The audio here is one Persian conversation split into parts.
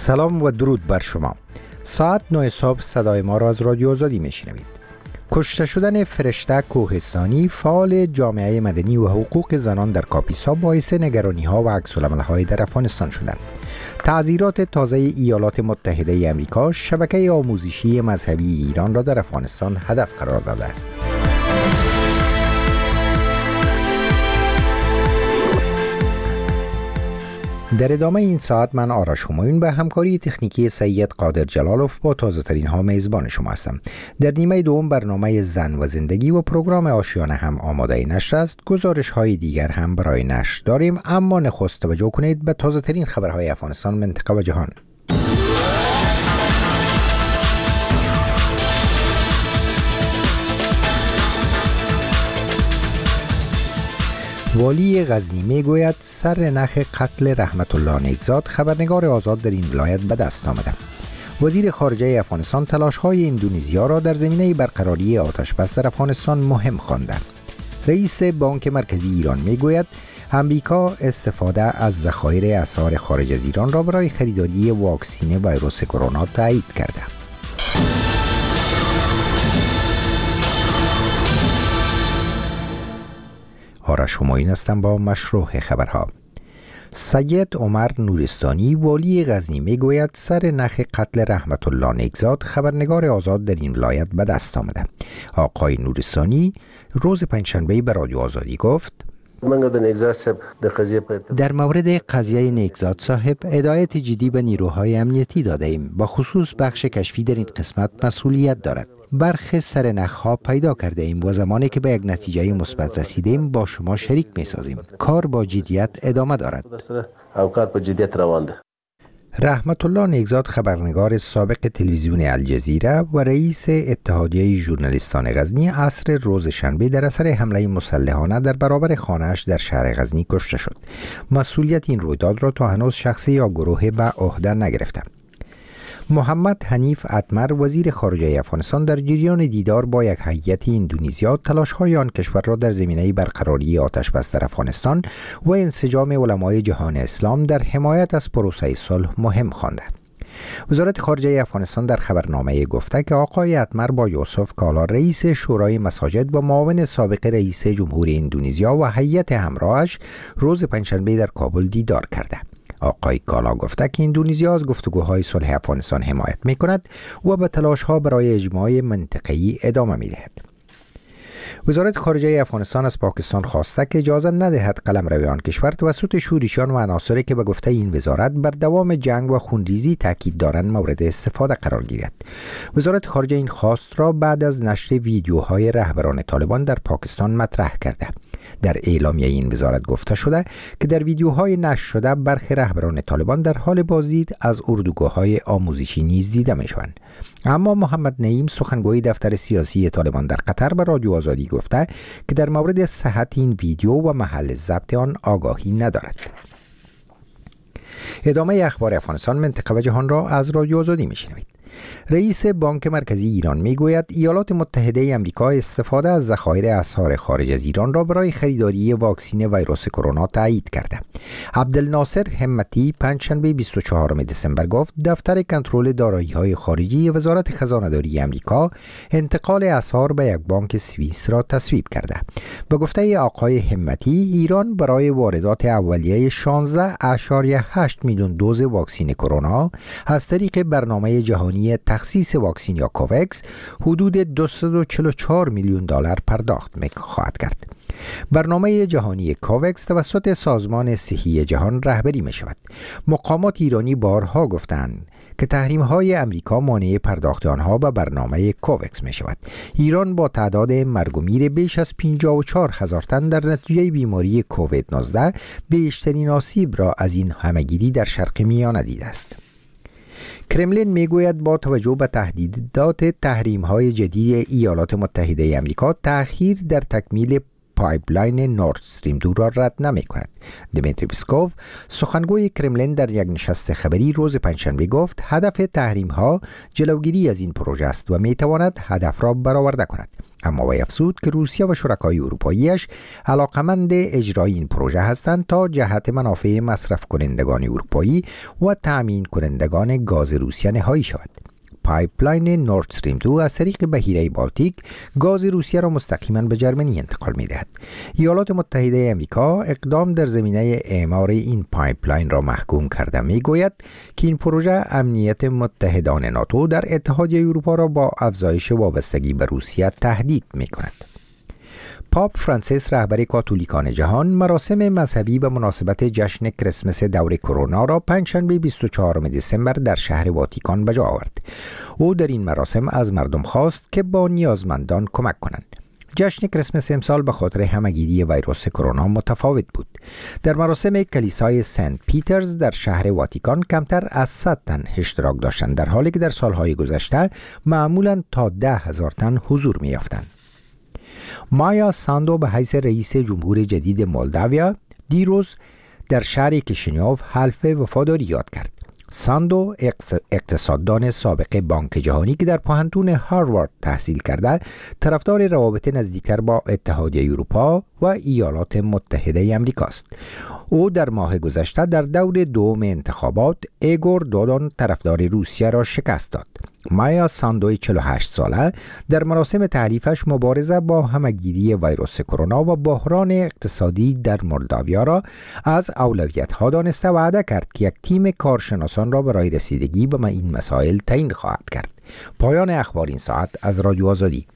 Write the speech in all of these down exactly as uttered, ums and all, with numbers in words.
سلام و درود بر شما. ساعت نه صبح صدای ما را از رادیو آزادی میشنوید. کشته شدن فرشته کوهستانی، فعال جامعه مدنی و حقوق زنان در کاپیسا، باعث نگرانی ها و عکس‌العمل‌های در افغانستان شدند. تعزیرات تازه ایالات متحده آمریکا شبکه آموزشی مذهبی ایران را در افغانستان هدف قرار داده است. در ادامه این ساعت من آرش همایون به همکاری تکنیکی سید قادر جلالوف با تازه ترین ها میزبان شما هستم. در نیمه دوم برنامه زن و زندگی و پروگرام آشیانه هم آماده نشر است. گزارش های دیگر هم برای نشر داریم، اما نخست توجه کنید به تازه ترین خبرهای افغانستان، منطقه و جهان. والی غزنی می گوید سر نخ قتل رحمت الله نیکزاد، خبرنگار آزاد در این ولایت به دست آمده. وزیر خارجه افغانستان تلاش های اندونزیا را در زمینه برقراری آتش بس در افغانستان مهم خوانده. رئیس بانک مرکزی ایران می گوید امریکا استفاده از ذخایر اسعار خارج از ایران را برای خریداری واکسین ویروس کرونا تایید کرده. آرش همایون هستم با مشروع خبرها. سید عمر نورستانی والی غزنی می گوید سر نخ قتل رحمت الله نیکزاد، خبرنگار آزاد در این ولایت به دست آمده. آقای نورستانی روز پنجشنبه به رادیو آزادی گفت: در مورد قضیه نیکزاد صاحب هدایت جدی به نیروهای امنیتی داده ایم. با خصوص بخش کشفی در این قسمت مسئولیت دارد. برخی سر نخها پیدا کرده ایم و زمانی که به یک نتیجه مثبت رسیدیم با شما شریک می سازیم. کار با جدیت ادامه دارد. رحمت الله نیکزاد خبرنگار سابق تلویزیون الجزیره و رئیس اتحادیه ژورنالیستان غزنی عصر روز شنبه در اثر حمله مسلحانه در برابر خانه‌اش در شهر غزنی کشته شد. مسئولیت این رویداد را تا هنوز شخصی یا گروه به عهده نگرفته. محمد حنیف اتمر وزیر خارجه افغانستان در جریان دیدار با یک هیئت اندونزیا تلاش‌های آن کشور را در زمینه برقراری آتش بس در افغانستان و انسجام علمای جهان اسلام در حمایت از پروسه صلح مهم خوانده. وزارت خارجه افغانستان در خبرنامه گفته که آقای اتمر با یوسف کالا رئیس شورای مساجد و معاون سابق رئیس جمهور اندونزیا و هیئت همراهش روز پنجشنبه در کابل دیدار کرده. آقای کالا گفته که اندونزیا از گفتگوهای صلح افغانستان حمایت می کند و به تلاش‌ها برای اجماع منطقه‌ای ادامه می دهد. وزارت خارجه افغانستان از پاکستان خواسته که اجازه ندهد قلمرو آن کشور توسط شورشیان و عناصری که به گفته این وزارت بر دوام جنگ و خونریزی تاکید دارند مورد استفاده قرار گیرد. وزارت خارجه این خواست را بعد از نشر ویدیوهای رهبران طالبان در پاکستان مطرح کرده. در اعلامیه این وزارت گفته شده که در ویدیوهای نشر شده برخی رهبران طالبان در حال بازدید از اردوگاه‌های آموزشی نیز دیده می‌شوند. اما محمد نعیم سخنگوی دفتر سیاسی طالبان در قطر به رادیو آزادی گفته که در مورد صحت این ویدیو و محل ضبط آن آگاهی ندارد. ادامه اخبار افغانستان، منطقه و جهان را از رادیو آزادی می‌شنوید. رئیس بانک مرکزی ایران میگوید ایالات متحده آمریکا استفاده از ذخایر اسعار خارج از ایران را برای خریداری واکسین ویروس کرونا تایید کرده. عبدالناصر همتی پنجشنبه بیست و چهارم دسامبر گفت دفتر کنترل دارایی‌های خارجی وزارت خزانه‌داری آمریکا انتقال اسعار به یک بانک سوئیس را تصویب کرده. به گفته آقای همتی، ایران برای واردات اولیه شانزده ممیز هشت میلیون دوز واکسین کرونا از طریق برنامه جهانی تخصیص واکسین یا کووکس حدود دویست و چهل و چهار میلیون دلار پرداخت می خواهد کرد. برنامه جهانی کووکس توسط سازمان صحی جهان رهبری می شود. مقامات ایرانی بارها گفتند که تحریم‌های امریکا مانع پرداخت آنها به برنامه کووکس می شود. ایران با تعداد مرگ و میر بیش از پنجاه و چهار هزار تن در نتیجه بیماری کووید نوزده بیشترین آسیب را از این همه‌گیری در شرق میانه دیده است. کرملین میگوید با توجه به تهدیدات تحریم‌های جدید ایالات متحده آمریکا، تأخیر در تکمیل پایپلاین نورد استریم دو را رد نمی کند. دمیتری پسکوف سخنگوی کرملین در یک نشست خبری روز پنجشنبه گفت هدف تحریم ها جلوگیری از این پروژه است و می تواند هدف را برآورده کند. اما وی افزود که روسیه و شرکای اروپاییش علاقمند اجرای این پروژه هستند تا جهت منافع مصرف کنندگان اروپایی و تامین کنندگان گاز روسیه نهایی شود. پایپلاین نورد استریم دو از طریق بحیره بالتیک گاز روسیه را مستقیما به جرمنی انتقال می دهد. ایالات متحده آمریکا اقدام در زمینه اعمار این پایپلاین را محکوم کرده می گوید که این پروژه امنیت متحدان ناتو در اتحادیه اروپا را با افزایش وابستگی به روسیه تهدید می کند. پاپ فرانسیس رهبر کاتولیکان جهان مراسم مذهبی به مناسبت جشن کریسمس دور کرونا را پنجشنبه بیست و چهارم دسامبر در شهر واتیکان به جا آورد. او در این مراسم از مردم خواست که با نیازمندان کمک کنند. جشن کریسمس امسال به خاطر همهگیری ویروس کرونا متفاوت بود. در مراسم کلیسای سنت پیترز در شهر واتیکان کمتر از صد تن اشتراک داشتند، در حالی که در سالهای گذشته معمولاً تا ده هزار تن حضور می‌یافتند. مایا ساندو به حیث رئیس جمهور جدید مولداویا دیروز در شهر کشینیوف حلف وفاداری یاد کرد. ساندو اقتصاددان سابق بانک جهانی که در پوهنتون هاروارد تحصیل کرده، طرفدار روابط نزدیکتر با اتحادیه اروپا و ایالات متحده آمریکا است. او در ماه گذشته در دور دوم انتخابات ایگور دودون طرفدار روسیه را شکست داد. مایا ساندو چهل و هشت ساله در مراسم تعریفش مبارزه با همهگیری ویروس کرونا و بحران اقتصادی در مولداویا را از اولویت‌ها دانسته و وعده کرد که یک تیم کارشناسان را برای رسیدگی به این مسائل تعیین خواهد کرد. پایان اخبار این ساعت از رادیو آزادی.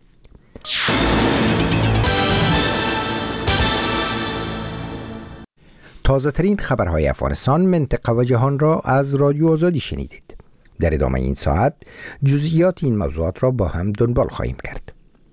تازه ترین خبرهای افغانستان، منطقه و جهان را از رادیو آزادی شنیدید. در ادامه این ساعت جزئیات این موضوعات را با هم دنبال خواهیم کرد.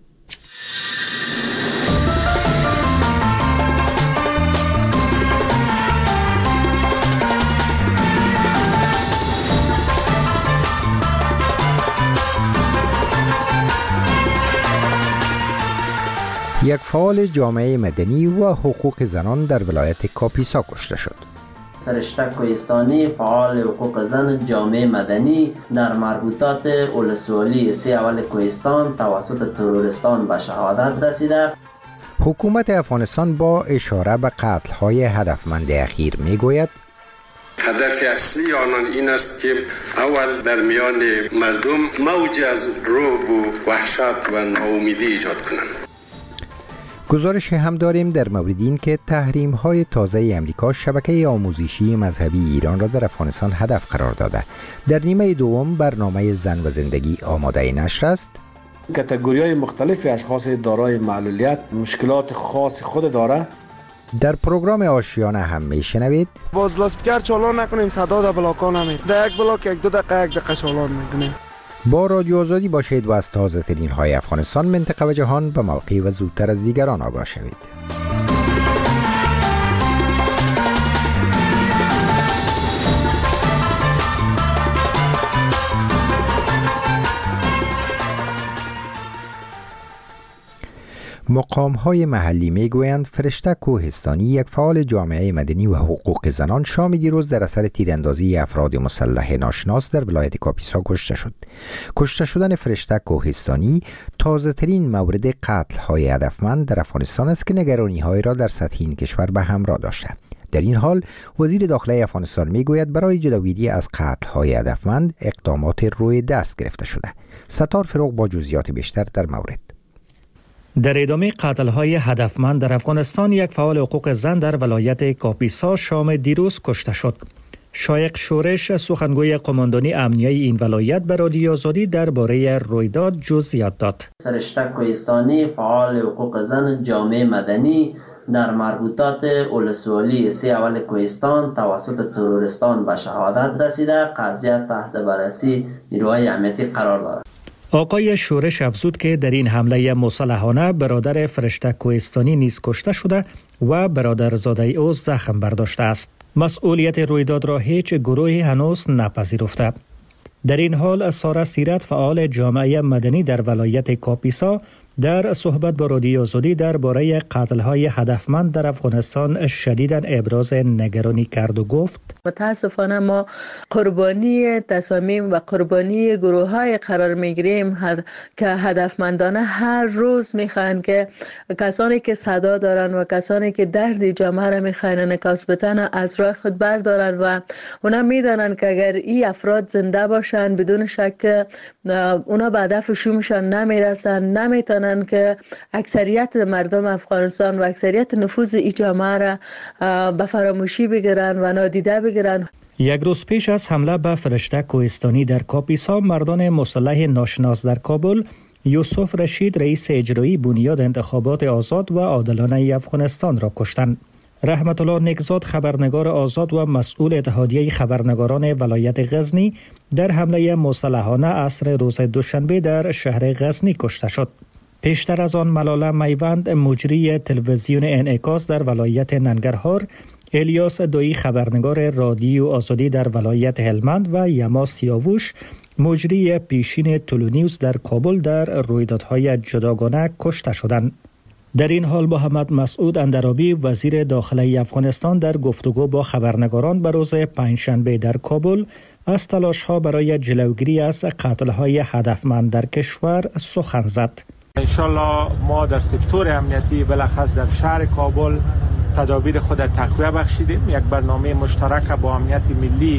یک فعال جامعه مدنی و حقوق زنان در ولایت کاپیسا کشته شد. فرشته کوهستانی فعال حقوق زن جامعه مدنی در مربوطات ولسوالی سه اول کوهستان توسط تروریستان به شهادت رسیده. حکومت افغانستان با اشاره به قتل‌های هدفمند اخیر میگوید هدف اصلی آنان این است که اول در میان مردم موج از رعب و وحشت و ناامیدی ایجاد کنند. گزارش هم داریم در مورد این که تحریم های تازه امریکا شبکه آموزشی مذهبی ایران را در افغانستان هدف قرار داده. در نیمه دوم برنامه زن و زندگی آماده نشر است. کاتگوری‌های مختلف اشخاص دارای معلولیت مشکلات خاص خود داره. در پروگرام آشیانه هم میشنوید باز لاسپیکر چالان نکنیم صدا در بلاکا نمید. در یک بلاک یک دو دقیقه یک دقیقه چالان میکنیم. با رادیو آزادی باشید و از تازه ترین های افغانستان، منطقه و جهان به موقع و زودتر از دیگران آگاه شوید. مقام‌های محلی میگویند فرشته کوهستانی، یک فعال جامعه مدنی و حقوق زنان، شام دیروز در اثر تیراندازی افراد مسلح ناشناس در ولایت کاپیسا کشته شد. کشته شدن فرشته کوهستانی تازه ترین مورد قتل‌های هدفمند در افغانستان است که نگرانی‌های را در سطح این کشور به همراه داشته. در این حال وزیر داخلی افغانستان میگوید برای جلوگیری از قتل‌های هدفمند اقدامات روی دست گرفته شده. ستار فروغ با جزئیات بیشتر در مورد. در ادامه قتل‌های هدفمند در افغانستان، یک فعال حقوق زن در ولایت کاپیسا شام دیروز کشته شد. شایق شورش، سخنگوی قماندانی امنیه این ولایت، به رادیو آزادی درباره رویداد جزئیات داد. فرشته کوهستانی فعال حقوق زن جامعه مدنی در مربوطات ولسوالی سه اول کوهستان توسط تروریستان به شهادت رسیده. قضیه تحت بررسی نیروهای امنیتی قرار دارد. آقای شورش افزود که در این حمله مسلحانه برادر فرشته کوهستانی نیز کشته شده و برادرزاده او زخم برداشته است. مسئولیت رویداد را هیچ گروهی هنوز نپذیرفته. در این حال سارا سیرت، فعال جامعه مدنی در ولایت کاپیسا، در صحبت با رادیو آزادی درباره قتل‌های هدفمند در افغانستان شدیداً ابراز نگرانی کرد و گفت: متاسفانه ما قربانی تصامیم و قربانی گروه‌های قرار می‌گیریم که هدفمندانه هر روز می‌خواهند که کسانی که صدا دارن و کسانی که درد جامعه را می‌خواهند نکاسبتن از راه خود بردارن و اونا می‌دانند که اگر این افراد زنده باشن بدون شک اونا به هدف شومشان نمی‌رسن، نمی‌تونن که اکثریت مردم افغانستان و اکثریت نفوذ این جامعه را به فراموشی بگیرن و نادیده بگیرن. یک روز پیش از حمله به فرشته کوهستانی در کاپیسا، مردان مسلح ناشناس در کابل یوسف رشید رئیس اجرایی بنیاد انتخابات آزاد و عادلانه افغانستان را کشتند. رحمت الله نیکزاد خبرنگار آزاد و مسئول اتحادیه خبرنگاران ولایت غزنی در حمله مسلحانه عصر روز دوشنبه در شهر غزنی کشته شد. پیشتر از آن ملاله میوند مجری تلویزیون انعکاس در ولایت ننگرهار، الیاس دویی خبرنگار رادیو آزادی در ولایت هلمند و یما سیاووش مجری پیشین تلونیوز در کابل در رویدادهای جداگانه کشته شدند. در این حال محمد مسعود اندرابی وزیر داخلی افغانستان در گفتگو با خبرنگاران به روز پنجشنبه در کابل از تلاش‌ها برای جلوگیری از قتل‌های هدفمند در کشور سخن زد. انشالله ما در سکتور امنیتی بالاخص در شهر کابل تدابیر خود تقویت بخشیدیم. یک برنامه مشترک با امنیت ملی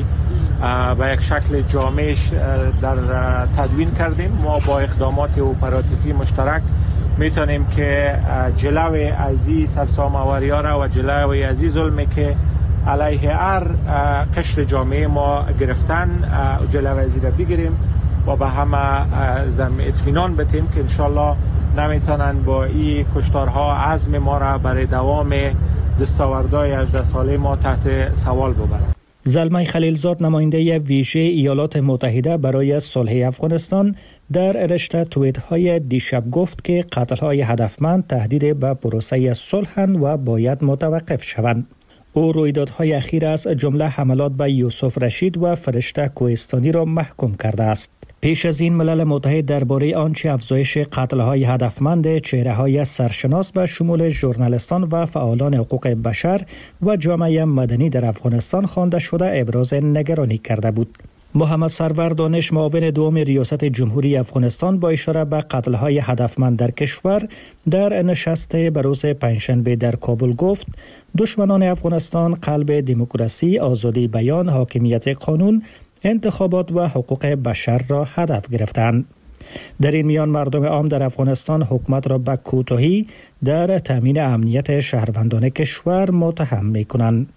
و یک شکل جامعش در تدوین کردیم. ما با اقدامات اپراتیوی مشترک میتونیم که جلوی از این سرسام‌آوری‌ها را و جلوی از این ظلمی که علیه هر قشر جامعه ما گرفتن جلوی از این را بگیریم و به همه زم اطمینان بدیم که انشالله نمیتونن با این کشتارها عزم ما را برای دوام دستاوردهای هجده ساله ما تحت سوال ببرند. زلمه خلیلزاد نماینده ویژه ایالات متحده برای صلح افغانستان در رشته توییت های دیشب گفت که قتل های هدفمند تهدید به پروسه صلح و باید متوقف شوند. او رویدادهای اخیر از جمله حملات به یوسف رشید و فرشته کوهستانی را محکوم کرده است. پیش از این ملل متحد درباره آنچه افزایش قتل‌های هدفمند چهره‌های سرشناس به شمول ژورنالیستان و فعالان حقوق بشر و جامعه مدنی در افغانستان خوانده شده ابراز نگرانی کرده بود. محمد سرور دانش معاون دوم ریاست جمهوری افغانستان با اشاره به قتل‌های هدفمند در کشور در نشست به روز پنجشنبه در کابل گفت: دشمنان افغانستان قلب دموکراسی، آزادی بیان، حاکمیت قانون، انتخابات و حقوق بشر را هدف گرفتند. در این میان مردم عام در افغانستان حکومت را به کوتاهی در تامین امنیت شهروندان کشور متهم می‌کنند.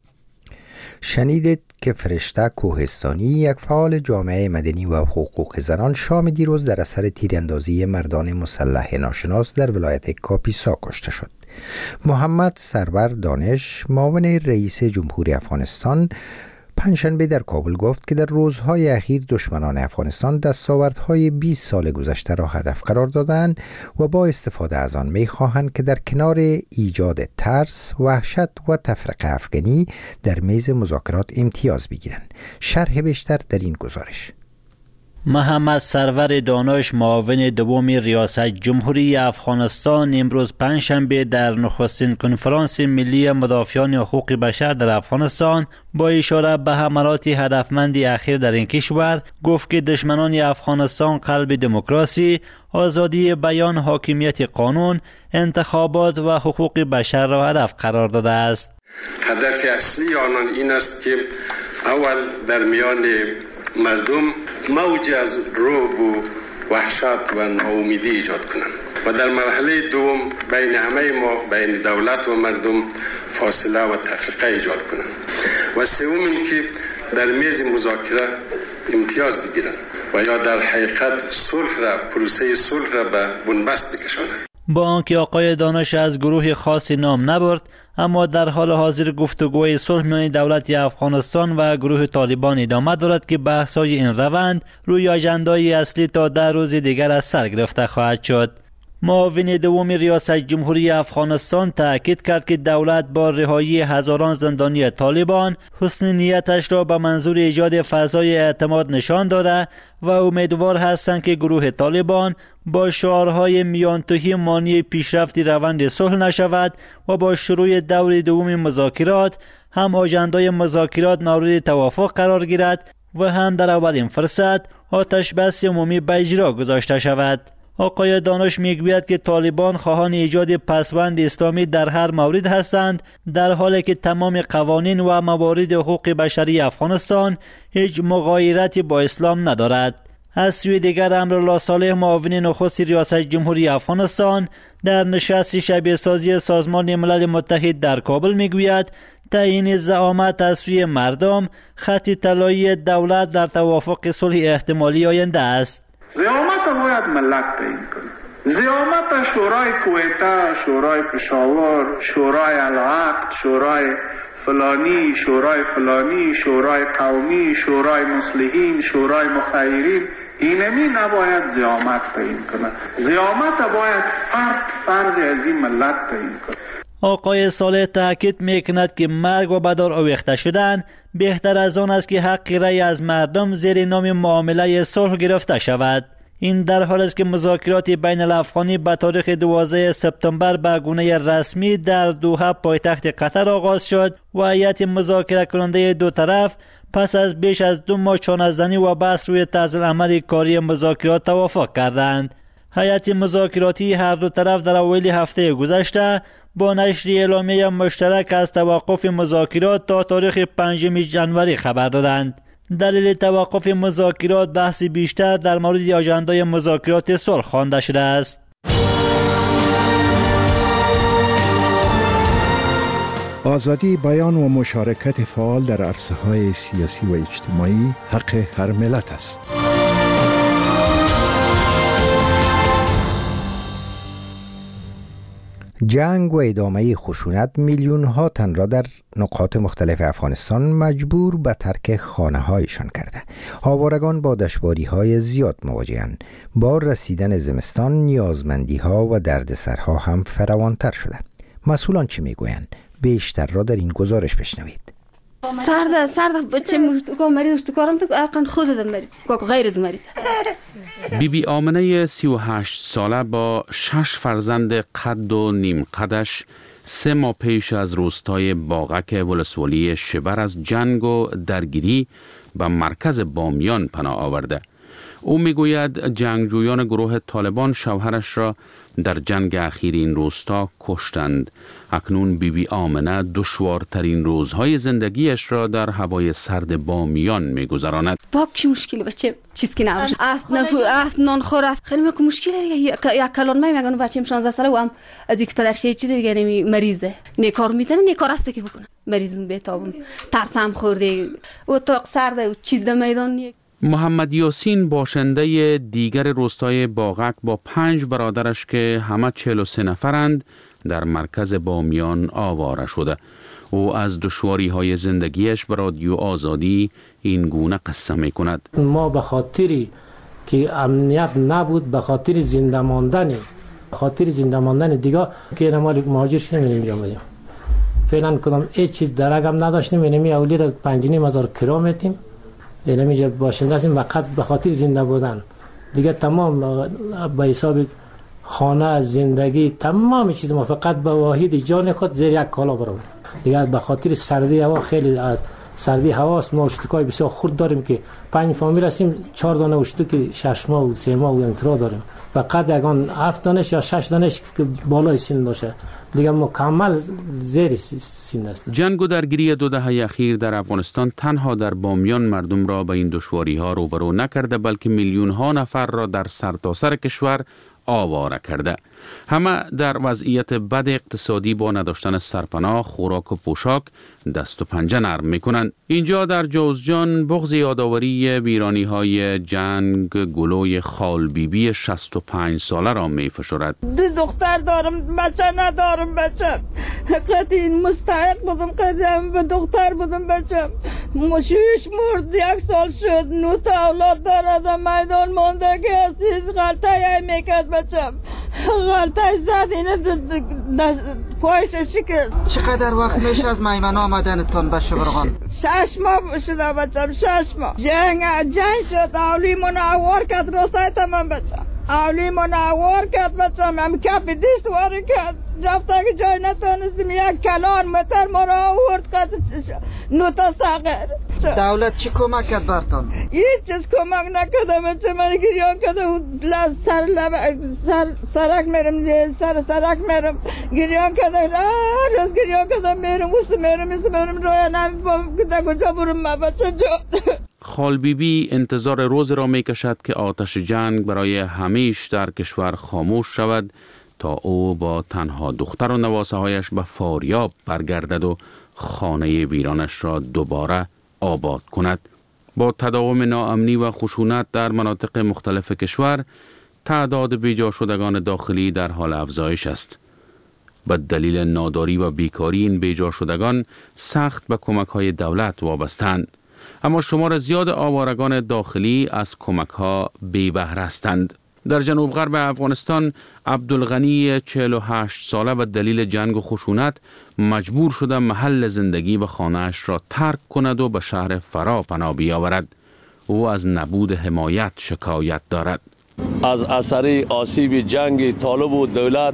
شنیدید که فرشته کوهستانی، یک فعال جامعه مدنی و حقوق زنان، شام دیروز در اثر تیراندازی مردان مسلح ناشناس در ولایت کاپیسا کشته شد. محمد سرور دانش معاون رئیس جمهوری افغانستان پنجشنبه در کابل گفت که در روزهای اخیر دشمنان افغانستان دستاوردهای بیست سال گذشته را هدف قرار دادند و با استفاده از آن می‌خواهند که در کنار ایجاد ترس، وحشت و تفرقه افغانی در میز مذاکرات امتیاز بگیرند. شرح بیشتر در این گزارش. محمد سرور دانش معاون دوم ریاست جمهوری افغانستان امروز پنجشنبه در نخستین کنفرانس ملی مدافعان حقوق بشر در افغانستان با اشاره به حملات هدفمند اخیر در این کشور گفت که دشمنان افغانستان قلب دموکراسی، آزادی بیان، حاکمیت قانون، انتخابات و حقوق بشر را هدف قرار داده است. هدف اصلی آنان این است که اول در میان مردم موج از رعب و وحشت و ناامیدی ایجاد کنند و در مرحله دوم بین همه ما، بین دولت و مردم، فاصله و تفرقه ایجاد کنند و سوم این که در میز مذاکره امتیاز بگیرند و یا در حقیقت صلح را، پروسه صلح را به بنبست بکشانند. با آنکه آقای دانش از گروه خاصی نام نبرد، اما در حال حاضر گفتگوی صلح میان دولت افغانستان و گروه طالبان ادامه دارد که بحث‌های این روند روی اجندای اصلی تا ده روز دیگر از سر گرفته خواهد شد. معاون دوم ریاست جمهوری افغانستان تاکید کرد که دولت با رهایی هزاران زندانی طالبان حسن نیتش را به منظور ایجاد فضای اعتماد نشان داده و امیدوار هستند که گروه طالبان با شعارهای میانتوهی مانع پیشرفت روند صلح نشود و با شروع دور دوم مذاکرات هم آژندای مذاکرات مورد توافق قرار گیرد و هم در اولین فرصت آتش بس عمومی به اجرا گذاشته شود. آقای دانش میگوید که طالبان خواهان ایجاد پسوند اسلامی در هر مورد هستند، در حالی که تمام قوانین و موارد حقوق بشری افغانستان هیچ مغایرتی با اسلام ندارد. از سوی دیگر امرالله صالح معاون نخست ریاست جمهوری افغانستان در نشست شبیه سازی سازمان ملل متحد در کابل میگوید تعیین زعامت از سوی مردم خط طلایی دولت در توافق صلح احتمالی آینده است. زعامت باید ملت تعیین کنه. زعامت شورای کویته، شورای پشاور، شورای العقد، شورای فلانی، شورای فلانی، شورای قومی، شورای مصلحین، شورای مخیرین، اینمی نباید زعامت تعیین کنه. زعامت باید فرد فرد از این ملت تعیین کنه. آقای صالح تاکید میکند که مرگ و بدار آویخته شدن بهتر از آن است که حق رأی از مردم زیر نام معامله صلح گرفته شود. این در حال است که مذاکرات بین الافغانی به تاریخ دوازده سپتامبر به گونه رسمی در دوحه پایتخت قطر آغاز شد و هیئت مذاکره کننده دو طرف پس از بیش از دو ماه چانه‌زنی و بحث روی طرز عمل کاری مذاکرات توافق کردند. هیئت مذاکراتی هر دو طرف در اوایل هفته گذشته با نشر اعلامیه مشترک از توقف مذاکرات تا تاریخ پنجم ژانویه خبر دادند. دلیل توقف مذاکرات بحث بیشتر در مورد آژندای مذاکرات صلح خوانده شده است. آزادی بیان و مشارکت فعال در عرصه‌های سیاسی و اجتماعی حق هر ملت است. جنگ و ادامه خشونت میلیون ها تن را در نقاط مختلف افغانستان مجبور به ترک خانه هایشان کرده. آوارگان با دشواری های زیاد مواجهند. با رسیدن زمستان نیازمندی ها و دردسرها هم فراوانتر شده. مسئولان چی میگویند؟ بیشتر را در این گزارش بشنوید. سرد سرد بچه مریض تو کارم تو اقن خودت مریض کو غیر از مریض. بی بی آمنه سی و هشت ساله با شش فرزند قد و نیم قدش سه ماه پیش از روستای باغک ولسوالی شبر از جنگ و درگیری به مرکز بامیان پناه آورده. او میگوید جنگجویان گروه طالبان شوهرش را در جنگ اخیر این روستا کشتند. اکنون بی بی آمنه دشوارترین روزهای زندگیش را در هوای سرد بامیان میگذراند. باک چی مشکلی بچه چیز که نباشه افت نفو افت نان خور افت خیلی میگم مشکلی دیگه یک کلان می میگن بچه‌م شانزده ساله و هم از یک پدرشه چی دیگه نمی مریضه نیکار میتونه نیکار است که بکنه مریض بهتابون ترسم خورده و تا سرد و چیز در میدان. محمد یاسین باشنده دیگر روستای باغک با پنج برادرش که همه چهل و سه نفرند در مرکز بامیان آواره شده. او از دشواری های زندگیش به رادیو آزادی این گونه قصه می کند. ما به خاطری که امنیت نبود، به خاطر زنده ماندن خاطر زنده ماندن دیگه که ما مهاجر شدیم اینجا فعلا کدام هیچ چیز درگم نداشتیم. اینمی اولی را پنج و نیم هزار کرا میتیم. اینمی باشنده هستیم فقط به خاطر زنده بودن. دیگه تمام به حساب خانه، زندگی، تمام چیز ما فقط به واحد جان خود زیر یک کالا برام. دیگه به خاطر سردی هوا خیلی از سردی هواست ما اشتکای بسیار خرد داریم که پنج فامیل هستیم، چهار دانه اشتک شش ماه و سه ماه و انترا داریم. فقط یگان هفت دانش یا شش دانش که بالای سن باشه. دیگه مکمل زیر سن است. جنگ و درگیری دو دهه اخیر در افغانستان تنها در بامیان مردم را به این دشواری ها روبرو نکرده، بلکه میلیون ها نفر را در سرتاسر کشور آواره کرده. همه در وضعیت بد اقتصادی با نداشتن سرپناه، خوراک و پوشاک دست و پنجه نرم میکنند. اینجا در جوزجان بغض یادآوری ویرانی های جنگ گلوی خال بیبی شصت و پنج ساله را میفشارد. دو دختر دارم، بچه ندارم. بچه قطعی مستحق بودم، قطعی به دختر بودم. بچه مشویش مرد، یک سال شد، نو تا اولاد دارد، میدان ماندگی هستیز غلطه یه میکرد. بچه غلطه زد اینه پایش شکست. چقدر وقت میشه از میمن آمدنتون به شبرغان؟ شش ماه شده بچم، شش ماه. جنگ جنگ شد، اولی منوار کرد روستای تمام بچم. اولی منوار کرد بچم، هم کف دیست واری کرد. رفته که جای نتونستیم، یک کلان متر ما را آورد کرد نوتا ساغر. دولت چی کمک کرد برتون؟ هیچ چیز کمک نکرده بچه، من گریان کرده سر لب سر سرک میرم، سر سرک میرم گریان کرده، هر روز گریان کرده میرم وست میرم وست میرم روی نمیفهم که کجا برم ما بچه جو. خال بی بی انتظار روز را می کشد که آتش جنگ برای همیش در کشور خاموش شود تا او با تنها دختر و نواسه هایش به فاریاب برگردد و خانه ویرانش را دوباره آباد کند. با تداوم ناامنی و خشونت در مناطق مختلف کشور، تعداد بیجا شدگان داخلی در حال افزایش است. به دلیل ناداری و بیکاری این بیجا شدگان سخت به کمک های دولت وابستند. اما شمار زیاد آوارگان داخلی از کمک ها بی بهره هستند. در جنوب غرب افغانستان عبدالغنی چهل و هشت ساله به دلیل جنگ و خشونت مجبور شده محل زندگی و خانه‌اش را ترک کند و به شهر فرا پناه بیاورد. او از نبود حمایت شکایت دارد. از اثر آسیب جنگ طالب و دولت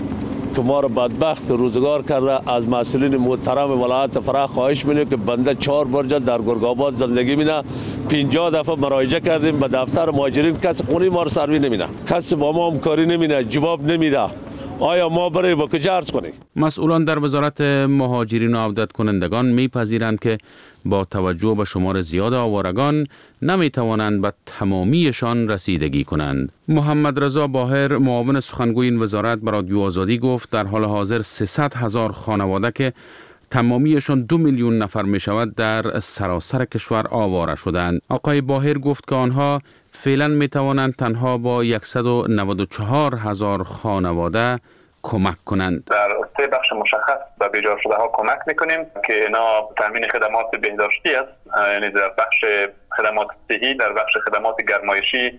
که ما را بدبخت روزگار کرده، از مسئولین محترم ولایت فرا خواهش می‌کنیم که بنده چهار برجه در گرگ‌آباد زندگی می‌کنه. پنجاه دفعه مراجعه کردیم به دفتر مهاجرین، کس خونی ما را سروی نمی‌کنه، کس با ما همکاری نمی‌کنه، جواب نمیده. آیا ما برای با کجا عرض کنیم؟ مسئولان در وزارت مهاجرین و عودت کنندگان می‌پذیرند که با توجه به شمار زیاد آوارگان نمی‌توانند به تمامیشان رسیدگی کنند. محمد رضا باهر معاون سخنگوی این وزارت به رادیو آزادی گفت در حال حاضر سیصد هزار خانواده که تمامیشان دو میلیون نفر می شود در سراسر کشور آواره شدند. آقای باهر گفت که آنها فعلا می توانند تنها با صد و نود و چهار هزار خانواده کمک کنند. در سه بخش مشخص به بیجا شده ها کمک میکنیم که اینا تامین خدمات بهداشتی است، یعنی در بخش خدمات صحی، در بخش خدمات گرمایشی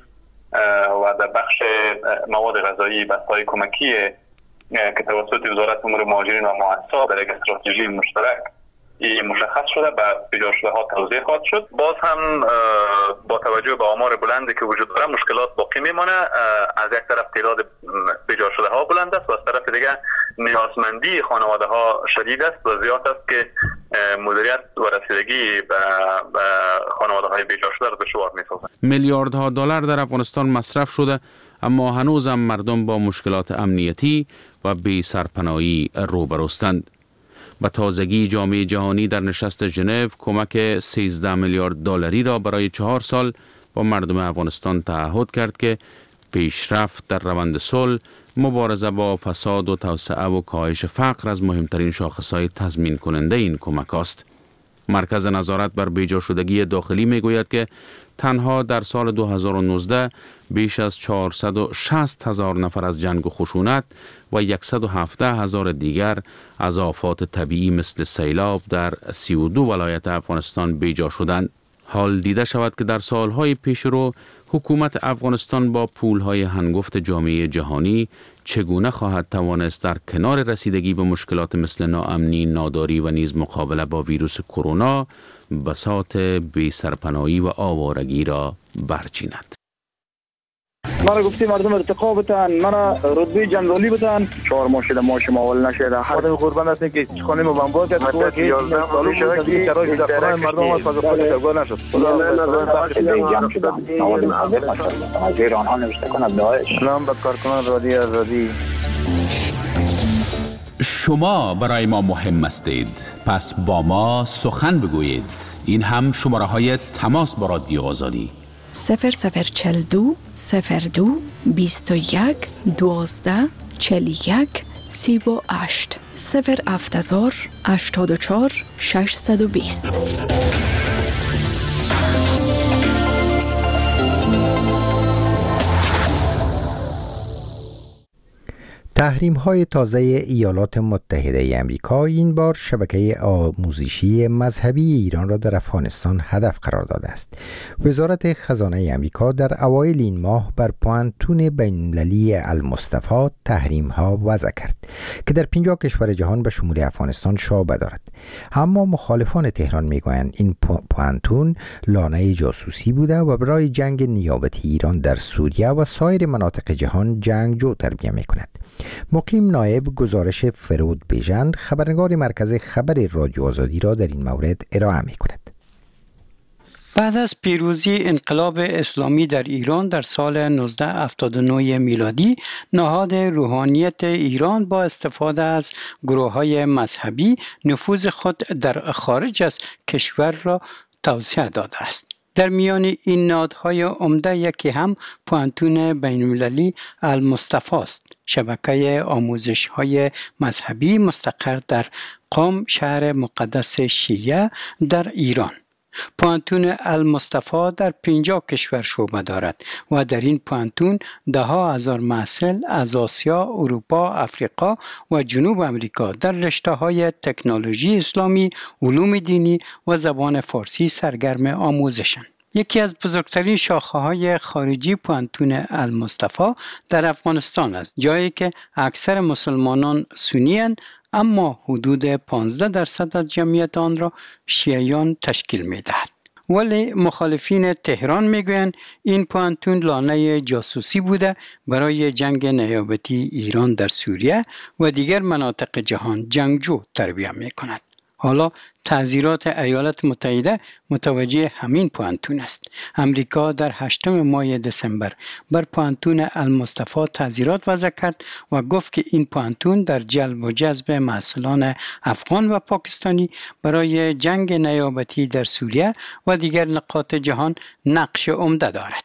و در بخش مواد غذایی، بسته‌های کمکی که توسط وزارت امور مهاجرین و مؤسسات در یک استراتژی مشترک این مشخص شده به بیجا شده ها توزیع خواهد شد. باز هم با توجه به آمار بلندی که وجود داره مشکلات باقی میمانه. از یک طرف تعداد بیجا شده ها بلند است و از طرف دیگه نیازمندی خانواده ها شدید است و زیاد است که مدیریت و رسیدگی به خانواده های بیجا شده را دشوار می‌سازد. میلیاردها دلار در افغانستان مصرف شده، اما هنوزم مردم با مشکلات امنیتی و بی سرپناهی روبروستند. به تازگی جامعه جهانی در نشست ژنو کمک سیزده میلیارد دلاری را برای چهار سال با مردم افغانستان تعهد کرد که پیشرفت در روند صلح، مبارزه با فساد و توسعه و کاهش فقر از مهمترین شاخصهای تضمین کننده این کمک است. مرکز نظارت بر بیجا شدگی داخلی می گوید که تنها در سال دو هزار و نوزده بیش از چهارصد و شصت هزار نفر از جنگ و خشونت و صد و هفده هزار دیگر از آفات طبیعی مثل سیلاب در سی و دو ولایت افغانستان بیجا شدند. حال دیده شود که در سالهای پیش رو حکومت افغانستان با پولهای هنگفت جامعه جهانی چگونه خواهد توانست در کنار رسیدگی به مشکلات مثل ناامنی، ناداری و نیز مقابله با ویروس کرونا بساط بی سرپناهی و آوارگی را برچیند. مرا گفتی مردم ارتقا بتن، مرا رتبه جنرالی بتن، چهار ماه شده ما شما اول نشده. خودم قربان هستم که خانه ما بمبار کرد، تو که یازده سال شده که شرایط در خانه مردم از فاز خود شگاه نشد. خدا جمع شده اول حاضر آنها نوشته کند داعش. سلام به کارکنان رادیو آزادی. شما برای ما مهم هستید، پس با ما سخن بگویید. این هم شماره های تماس با رادیو آزادی: صفر صفر چل دو صفر دو بیست و یک دوازده چل یک سی و هشت صفر افتزار هشتاد و چهار ششصد و بیست. تحریم های تازه ایالات متحده امریکا این بار شبکه آموزشی مذهبی ایران را در افغانستان هدف قرار داده است. وزارت خزانه امریکا در اوایل این ماه بر پوانتون بین‌المللی المصطفی تحریم ها وضع کرد که در پنجاه کشور جهان به شمول افغانستان شعبه دارد. اما مخالفان تهران میگویند این پوانتون لانه جاسوسی بوده و برای جنگ نیابتی ایران در سوریه و سایر مناطق جهان جنگجو تربیه میکند. مقیم نایب گزارش فرود بیژن، خبرنگار مرکز خبر رادیو آزادی را در این مورد ارائه می کند. بعد از پیروزی انقلاب اسلامی در ایران در سال نوزده هفتاد و نه میلادی، نهاد روحانیت ایران با استفاده از گروه‌های مذهبی نفوذ خود در خارج از کشور را توسعه داده است. در میان این نهادهای عمده یکی هم پوانتون بین‌المللی المصطفی است، شبکه آموزش‌های مذهبی مستقر در قم، شهر مقدس شیعه در ایران. پوانتون المصطفی در پنجاه کشور شعبه دارد و در این پوانتون ده ها هزار محصل از آسیا، اروپا، افریقا و جنوب امریکا در رشته‌های تکنولوژی اسلامی، علوم دینی و زبان فارسی سرگرم آموزشند. یکی از بزرگترین شاخه‌های خارجی پوانتون المصطفی در افغانستان است، جایی که اکثر مسلمانان سنی اند، اما حدود پانزده درصد از جمعیت آن را شیعیان تشکیل می‌دهد. ولی مخالفین تهران میگویند این پوانتون لانه جاسوسی بوده برای جنگ نیابتی ایران در سوریه و دیگر مناطق جهان جنگجو تربیت می‌کند. حالا تعزیرات ایالات متحده متوجه همین پوانتون است. امریکا در هشتم ماه دسامبر بر پوانتون المصطفی تعزیرات وضع کرد و گفت که این پوانتون در جلب و جذب محصلان افغان و پاکستانی برای جنگ نیابتی در سوریه و دیگر نقاط جهان نقش عمده دارد.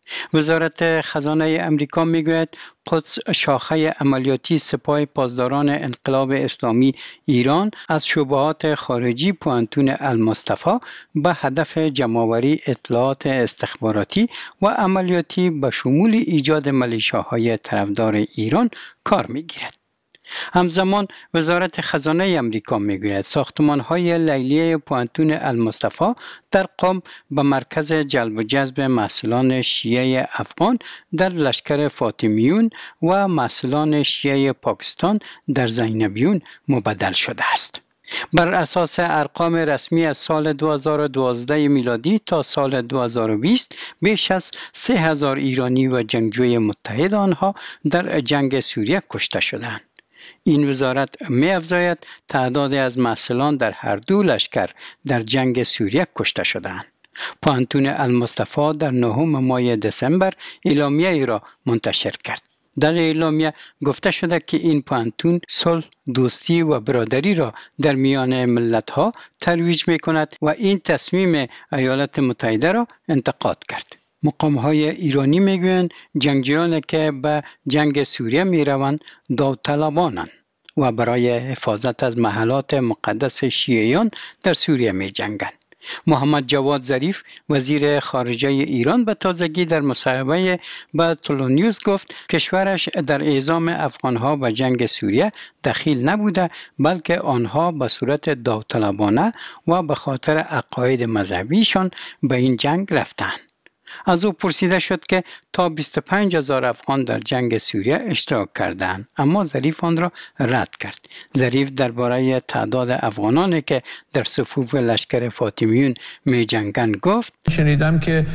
وزارت خزانه امریکا میگوید قدس شاخه عملیاتی سپاه پاسداران انقلاب اسلامی ایران از شبهات خارجی پوانتون المصطفی به هدف جمع‌آوری اطلاعات استخباراتی و عملیاتی به شمول ایجاد ملیشه‌های طرفدار ایران کار میگیرد. همزمان وزارت خزانه امریکا میگوید ساختمان‌های لیلیه پوانتون المصطفی در قم به مرکز جلب و جذب محصلان شیعه افغان در لشکر فاطمیون و محصلان شیعه پاکستان در زینبیون مبدل شده است. بر اساس ارقام رسمی از سال دو هزار و دوازده میلادی تا سال دو هزار و بیست بیش از سه هزار ایرانی و جنگجوی متحد آنها در جنگ سوریه کشته شدند. این وزارت می افزاید تعداد از محصلان در هر دو لشکر در جنگ سوریه کشته شدند. پوانتون المصطفی در نهم ماه دسامبر اعلامیه ای را منتشر کرد. در اعلامیه گفته شده که این پوانتون صلح، دوستی و برادری را در میان ملت‌ها ترویج می کند و این تصمیم ایالات متحده را انتقاد کرد. مقام‌های ایرانی میگویند جنگجویانی که به جنگ سوریه میروند داوطلبانند و برای حفاظت از محلات مقدس شیعیان در سوریه میجنگند. محمد جواد ظریف وزیر خارجه ایران به تازگی در مصاحبه با تولونیوس گفت کشورش در اعزام افغانها به جنگ سوریه دخیل نبوده، بلکه آنها به صورت داوطلبانه و به خاطر عقاید مذهبیشان به این جنگ رفتند. از او پرسیده شد که تا بیست و پنج هزار افغان در جنگ سوریه اشتراک کردند، اما ظریف آن را رد کرد. ظریف درباره تعداد افغانانی که در صفوف لشکر فاطمیون می جنگند گفت شنیدم که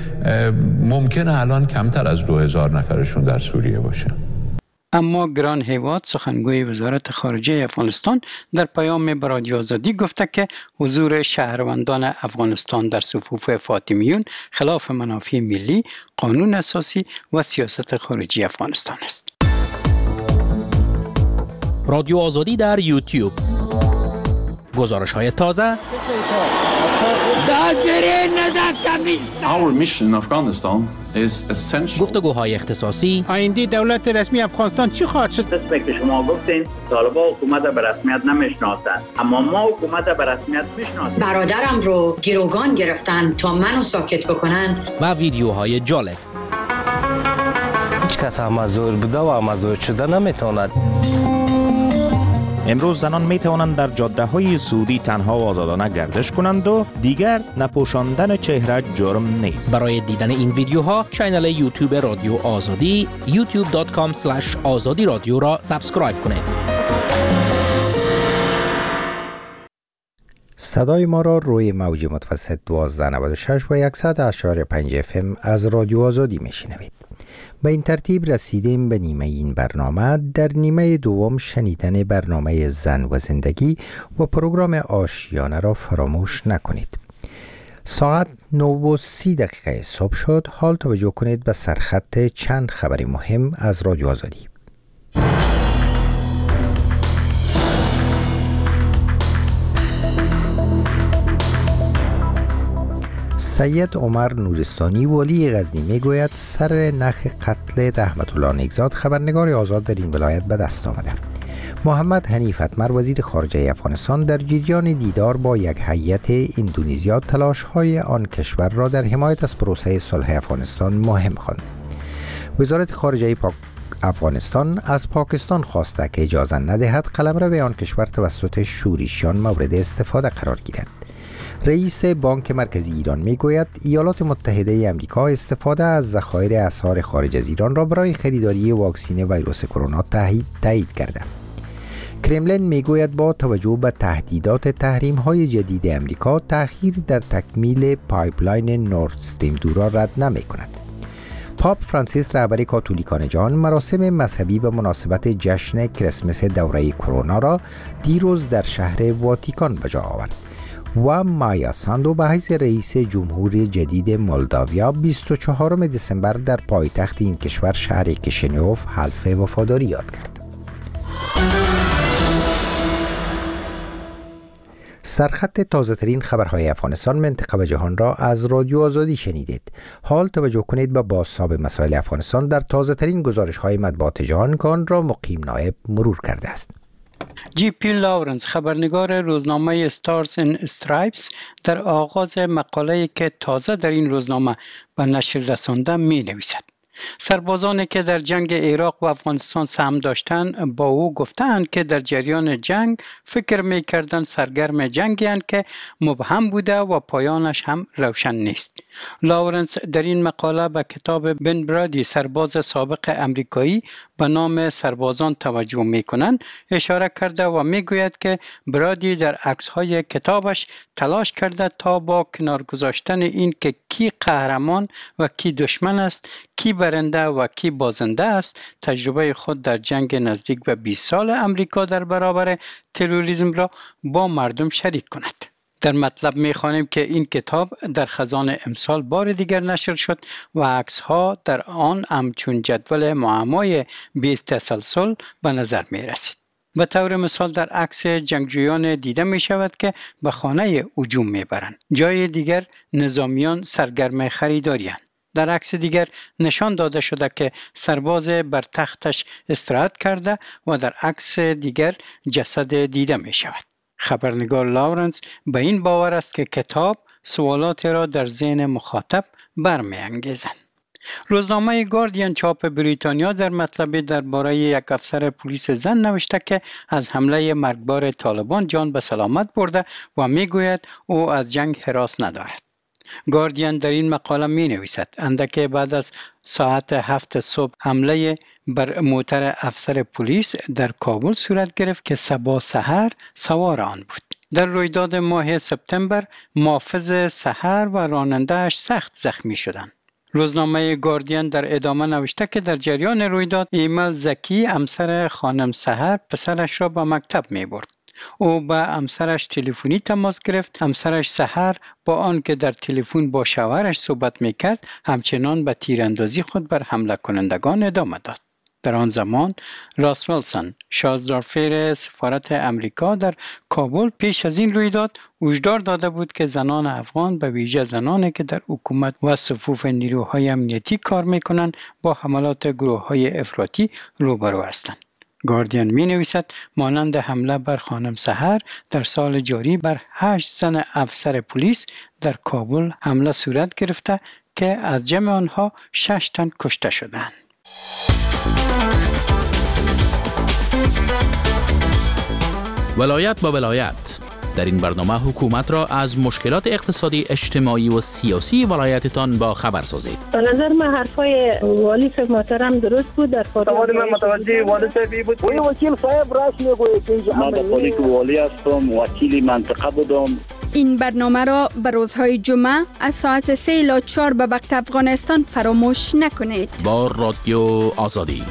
ممکنه الان کمتر از دو هزار نفرشون در سوریه باشه. اما گران هیواد سخنگوی وزارت خارجه افغانستان در پیام به رادیو آزادی گفته که حضور شهروندان افغانستان در صفوف فاطمیون خلاف منافع ملی، قانون اساسی و سیاست خارجی افغانستان است. رادیو آزادی در یوتیوب، گزارش های تازه، Our mission in Afghanistan is essential. گفتگوهای اختصاصی. آینده دولت رسمی افغانستان چی خواهد شد؟ مثل که شما گفتین طالبان حکومت به رسمیت نمیشناسند، اما ما حکومت به رسمیت میشناسیم. برادرم رو گروگان گرفتن تا منو ساکت بکنن. و ویدیوهای جالب. هیچ کس هم زور بوده و هم زور شده نمیتواند. امروز زنان می توانند در جاده های سعودی تنها و آزادانه گردش کنند و دیگر نپوشاندن چهره جرم نیست. برای دیدن این ویدیوها کانال یوتیوب رادیو آزادی یوتیوب دات کام اسلش آزادی رادیو را سابسکرایب کنید. صدای ما را روی موج متوسط دوازده نود و شش و صد و یک اشاره پنج اف ام از رادیو آزادی میشنوید. به این ترتیب رسیدیم به نیمه این برنامه. در نیمه دوم شنیدن برنامه زن و زندگی و پروگرام آشیانه را فراموش نکنید. ساعت نه و سی دقیقه صبح شد. حال توجه کنید به سرخط چند خبر مهم از رادیو آزادی. سید عمر نورستانی والی غزنی میگوید سر نخ قتل رحمت الله نیکزاد خبرنگار آزاد در این ولایت به دست آمده. محمد حنیف اتمر وزیر خارجه افغانستان در جریان دیدار با یک هیئت اندونزیا تلاش‌های آن کشور را در حمایت از پروسه صلح افغانستان مهم خواند. وزارت خارجه پاک افغانستان از پاکستان خواسته که اجازه ندهد قلمرو آن کشور توسط شورشیان مورد استفاده قرار گیرد. رئیس بانک مرکزی ایران میگوید ایالات متحده آمریکا استفاده از ذخایر اسعار خارج از ایران را برای خریداری واکسن ویروس کرونا تایید کرده. کرملین میگوید با توجه به تهدیدات تحریم های جدید آمریکا تأخیر در تکمیل پایپلاین نورد استریم دو را رد نمی کند. پاپ فرانسیس رهبر کاتولیکان جهان مراسم مذهبی به مناسبت جشن کریسمس دوره کرونا را دیروز در شهر واتیکان به جا آورد و مایا ساندو به حیث رئیس جمهوری جدید مولداویا بیست و چهارم دسامبر در پایتخت این کشور شهر کشنیوف حلف وفاداری یاد کرد. سرخط تازه ترین خبرهای افغانستان، منطقه و جهان را از رادیو آزادی شنیدید. حال توجه کنید به بازتاب مسائل افغانستان در تازه ترین گزارش های مطبوعات جهان که آن را مقیم نایب مرور کرده است. جی پی لاورنس خبرنگار روزنامه استارز این استرایپس در آغاز مقاله‌ای که تازه در این روزنامه به نشر رسانده می نویسد: سربازانی که در جنگ عراق و افغانستان سهم داشتند با او گفتند که در جریان جنگ فکر می کردند سرگرم جنگی اند که مبهم بوده و پایانش هم روشن نیست. لاورنس در این مقاله به کتاب بن برادی سرباز سابق امریکایی به نام سربازان توجه می کنند اشاره کرده و می گوید که برادی در عکس‌های کتابش تلاش کرده تا با کنار گذاشتن این که کی قهرمان و کی دشمن است، کی برنده و کی بازنده است، تجربه خود در جنگ نزدیک به بیست سال امریکا در برابر تروریسم را با مردم شریک کند. در مطلب می‌خوانیم که این کتاب در خزان امسال بار دیگر نشر شد و عکس‌ها در آن همچون جدول معمای بیست تسلسل به نظر می‌رسید. به طور مثال در عکس جنگجویان دیده می شود که به خانه هجوم می‌برند. جای دیگر نظامیان سرگرم خریداری‌اند. در عکس دیگر نشان داده شده که سرباز بر تختش استراحت کرده و در عکس دیگر جسد دیده می شود. خبرنگار لاورنس به این باور است که کتاب سوالاتی را در ذهن مخاطب برمی‌انگیزد. روزنامه گاردین چاپ بریتانیا در مطلبی درباره یک افسر پلیس زن نوشته که از حمله مرگبار طالبان جان به سلامت برده و میگوید او از جنگ هراس ندارد. گاردین در این مقاله می نویسد اندکی بعد از ساعت هفت صبح حمله بر موتر افسر پلیس در کابل صورت گرفت که صبح سحر سوار آن بود. در رویداد ماه سپتامبر محافظ سحر و راننده‌اش سخت زخمی شدند. روزنامه گاردین در ادامه نوشته که در جریان رویداد ایمل زکی همسر خانم سحر پسرش را به مکتب می برد. او با همسرش تلفنی تماس گرفت. همسرش سحر با آنکه در تلفن با شوهرش صحبت میکرد همچنان به تیراندازی خود بر حمله کنندگان ادامه داد. در آن زمان راس ویلسون شازدارفیر سفارت امریکا در کابل پیش از این رویداد هشدار داده بود که زنان افغان به ویژه زنانی که در حکومت و صفوف نیروهای امنیتی کار میکنند با حملات گروه‌های افراطی روبرو هستند. گاردین می نویسد مانند حمله بر خانم سحر در سال جاری بر هشت زن افسر پلیس در کابل حمله صورت گرفته که از جمع آنها شش تن کشته شدند. ولایت با ولایت. در این برنامه حکومت را از مشکلات اقتصادی، اجتماعی و سیاسی ولایتتان با خبر سازید. به نظر من حرفای والی صاحب محترم درست بود. در سوال من متوجه والی صاحب بود. وی وکیل صاحب راست میگوید که اینجا من وکیل والی هستم، وکیل منطقه بودم. این برنامه را به روزهای جمعه از ساعت سه الی چهار به وقت افغانستان فراموش نکنید. با رادیو آزادی.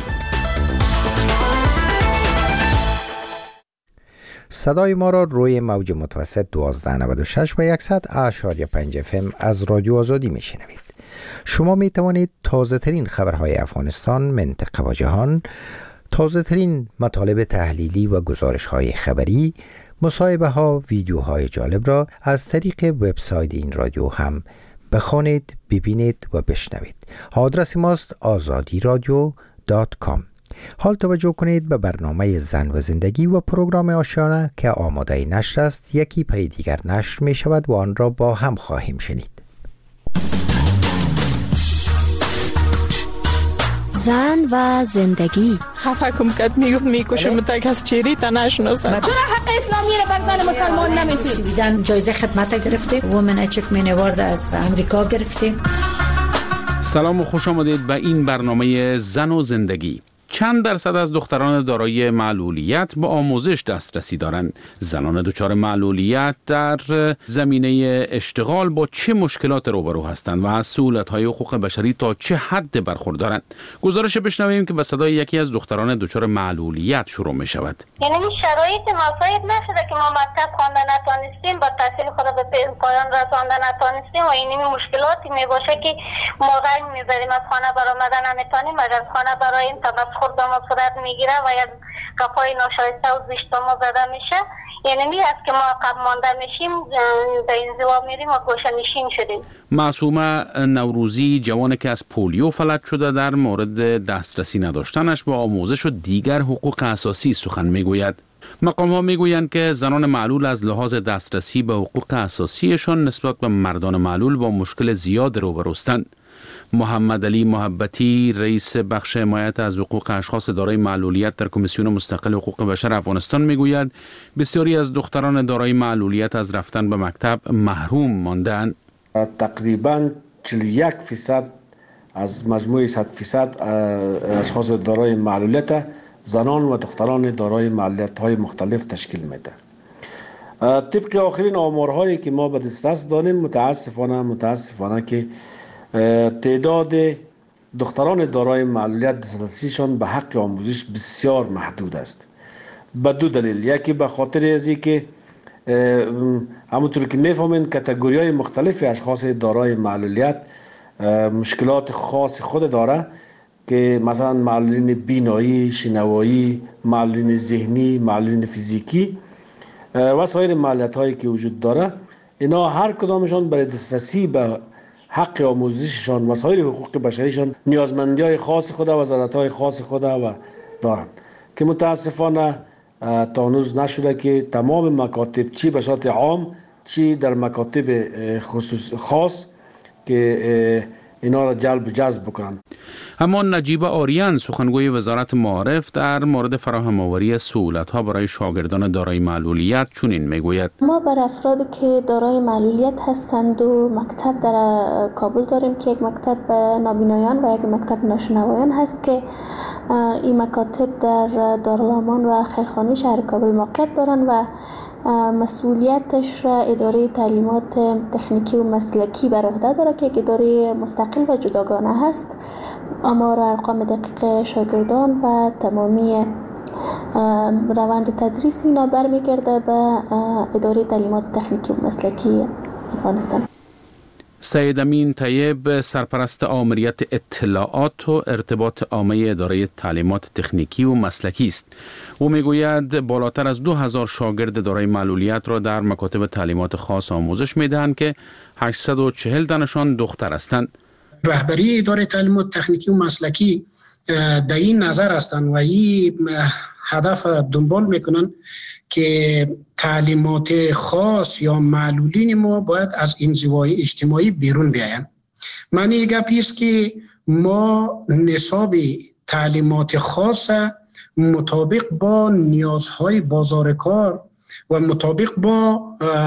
صدای ما را روی موج متوسط دوازده نود و شش و صد اعشاری پنج اف ام از رادیو آزادی می شنوید. شما می توانید تازه ترین خبرهای افغانستان، منطقه و جهان، تازه ترین مطالب تحلیلی و گزارش های خبری، مصاحبه ها، ویدیوهای جالب را از طریق وبسایت این رادیو هم بخوانید، ببینید و بشنوید. آدرس ماست آزادی رادیو دات کام. حال توجه کنید به برنامه زن و زندگی و پروگرام آشیانه که آماده نشر است. یکی پی دیگر نشر می شود و آن را با هم خواهیم شنید. زن و زندگی. خفه کم کد میگفت میکشم تا کس چیری تا نشناسم. چرا حق اسلامی را بر زن مسلمان نمیتونی؟ سویدن جایزه خدمت گرفته، وومن اچیومنت اوارد از امریکا گرفته. سلام و خوش آمدید به این برنامه زن و زندگی. چند درصد از دختران دارای معلولیت به آموزش دسترسی دارند؟ زنان دچار معلولیت در زمینه اشتغال با چه مشکلات روبرو هستند و از سهولت‌های حقوق بشری تا چه حد برخوردارند؟ گزارش بشنویم که به صدای یکی از دختران دچار معلولیت شروع می شود. یعنی شرایط مساعد نشده که ما مکتب خوانده نتوانستیم، با تحصیل خود به پایان رسانده نتوانستیم و این مشکلاتی می باشه که ما غنی می‌بریم، از خانه برآمدن نمیتونیم، از خانه برای این خورد ما صورت میگیره و یا قفای ناشایسته و زشت ما زده میشه. یعنی می است که ما عقب مانده میشیم، به انزوا میریم و گوشه‌نشین شدیم. معصومه نوروزی، جوانی که از پولیو فلج شده، در مورد دسترسی نداشتنش به آموزش و دیگر حقوق اساسی سخن میگوید. مقام ها میگویند که زنان معلول از لحاظ دسترسی به حقوق اساسیشان نسبت به مردان معلول با مشکل زیاد روبروستند. محمد علی محبتی، رئیس بخش حمایت از حقوق اشخاص دارای معلولیت در کمیسیون مستقل حقوق بشر افغانستان میگوید بسیاری از دختران دارای معلولیت از رفتن به مکتب محروم مانده‌اند. تقریباً چهل و یک درصد از مجموع صد درصد اشخاص دارای معلولیت زنان و دختران دارای معلولیت‌های مختلف تشکیل میده. طبق آخرین آمارهایی که ما به دسترس داریم، متاسفانه متاسفانه که تعداد دختران دارای معلولیت دسترسیشان به حق آموزش بسیار محدود است. به دو دلیل. یکی به خاطر ازی که همونطور که میفهمین کاتگوری‌های مختلف اشخاص دارای معلولیت مشکلات خاص خود داره، که مثلا معلولین بینایی، شنوایی، معلولین ذهنی، معلولین فیزیکی و سایر معلولیت‌هایی که وجود داره. اینا هر کدامشان برای دسترسی به حق آموزششان و سایر حقوق بشریشان نیازمندی‌های خاص خود و ضرورت‌های خاص خود و دارند که متاسفانه تا هنوز نشده که تمام مکاتب، چی به صورت عام چی در مکاتب خصوص خاص، که اینا را جلب جذب بکنند. اما نجیبه آریان، سخنگوی وزارت معارف، در مورد فراهم آوری سهولت‌ها برای شاگردان دارای معلولیت چنین میگوید: ما برای افرادی که دارای معلولیت هستند و مکتب در کابل داریم که یک مکتب نابینایان و یک مکتب ناشنوایان هست که این مکاتب در دارالامان و خیرخانی شهر کابل موقعیت دارند و مسئولیتش را اداره تعلیمات تکنیکی و مسلکی بر عهده داره که یک اداره مستقل و جداگانه هست. آمار ارقام دقیق شاگردان و تمامی روند تدریس اینا برمیگرده به اداره تعلیمات تکنیکی و مسلکی افغانستان. سید امین طیب، سرپرست آمریت اطلاعات و ارتباط عامه اداره تعلیمات تکنیکی و مسلکی است. او میگوید بالاتر از دو هزار شاگرد دارای معلولیت را در مکاتب تعلیمات خاص آموزش میدهند که هشتصد و چهل تنشان دختر هستند. رهبری اداره تعلیمات تکنیکی و مسلکی در این نظر هستند و این هدف دنبال میکنن که تعلیمات خاص یا معلولین ما باید از انزوای اجتماعی بیرون بیاین. معنی گپی است که ما نصاب تعلیمات خاص مطابق با نیازهای بازار کار و مطابق با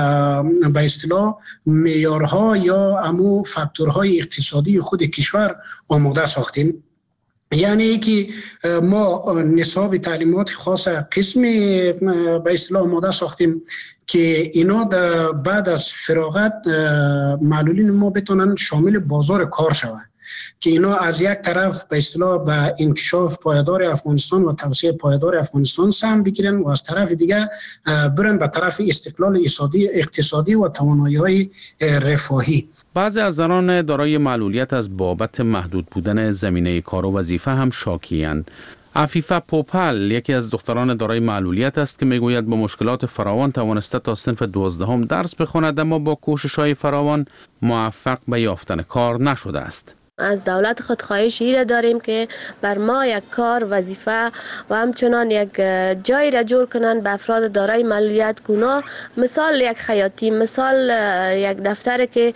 به اصطلاح معیارها یا امو فاکتورهای اقتصادی خود کشور آماده ساختیم. یعنی که ما نصاب تعلیمات خاص قسم به اصطلاح آماده ساختیم که اینا بعد از فراغت معلولین ما بتونن شامل بازار کار شوند، که اینا از یک طرف به اصطلاح به انکشاف پایدار افغانستان و توسعه پایدار افغانستان سهم بگیرن و از طرف دیگه برن به طرف استقلال اقتصادی اقتصادی و توانایی‌های رفاهی. بعضی از زنان دارای معلولیت از بابت محدود بودن زمینه کار و وظیفه هم شاکی‌اند. عفیفه پوپل یکی از دختران دارای معلولیت است که میگوید با مشکلات فراوان توانسته تا صنف دوازدهم درس بخواند، اما با کوشش‌های فراوان موفق به یافتن کار نشده است. از دولت خود خواهش ایره داریم که بر ما یک کار، وظیفه و همچنان یک جایی را جور کنن به افراد دارای معلولیت گونه، مثال یک خیاطی، مثال یک دفتر که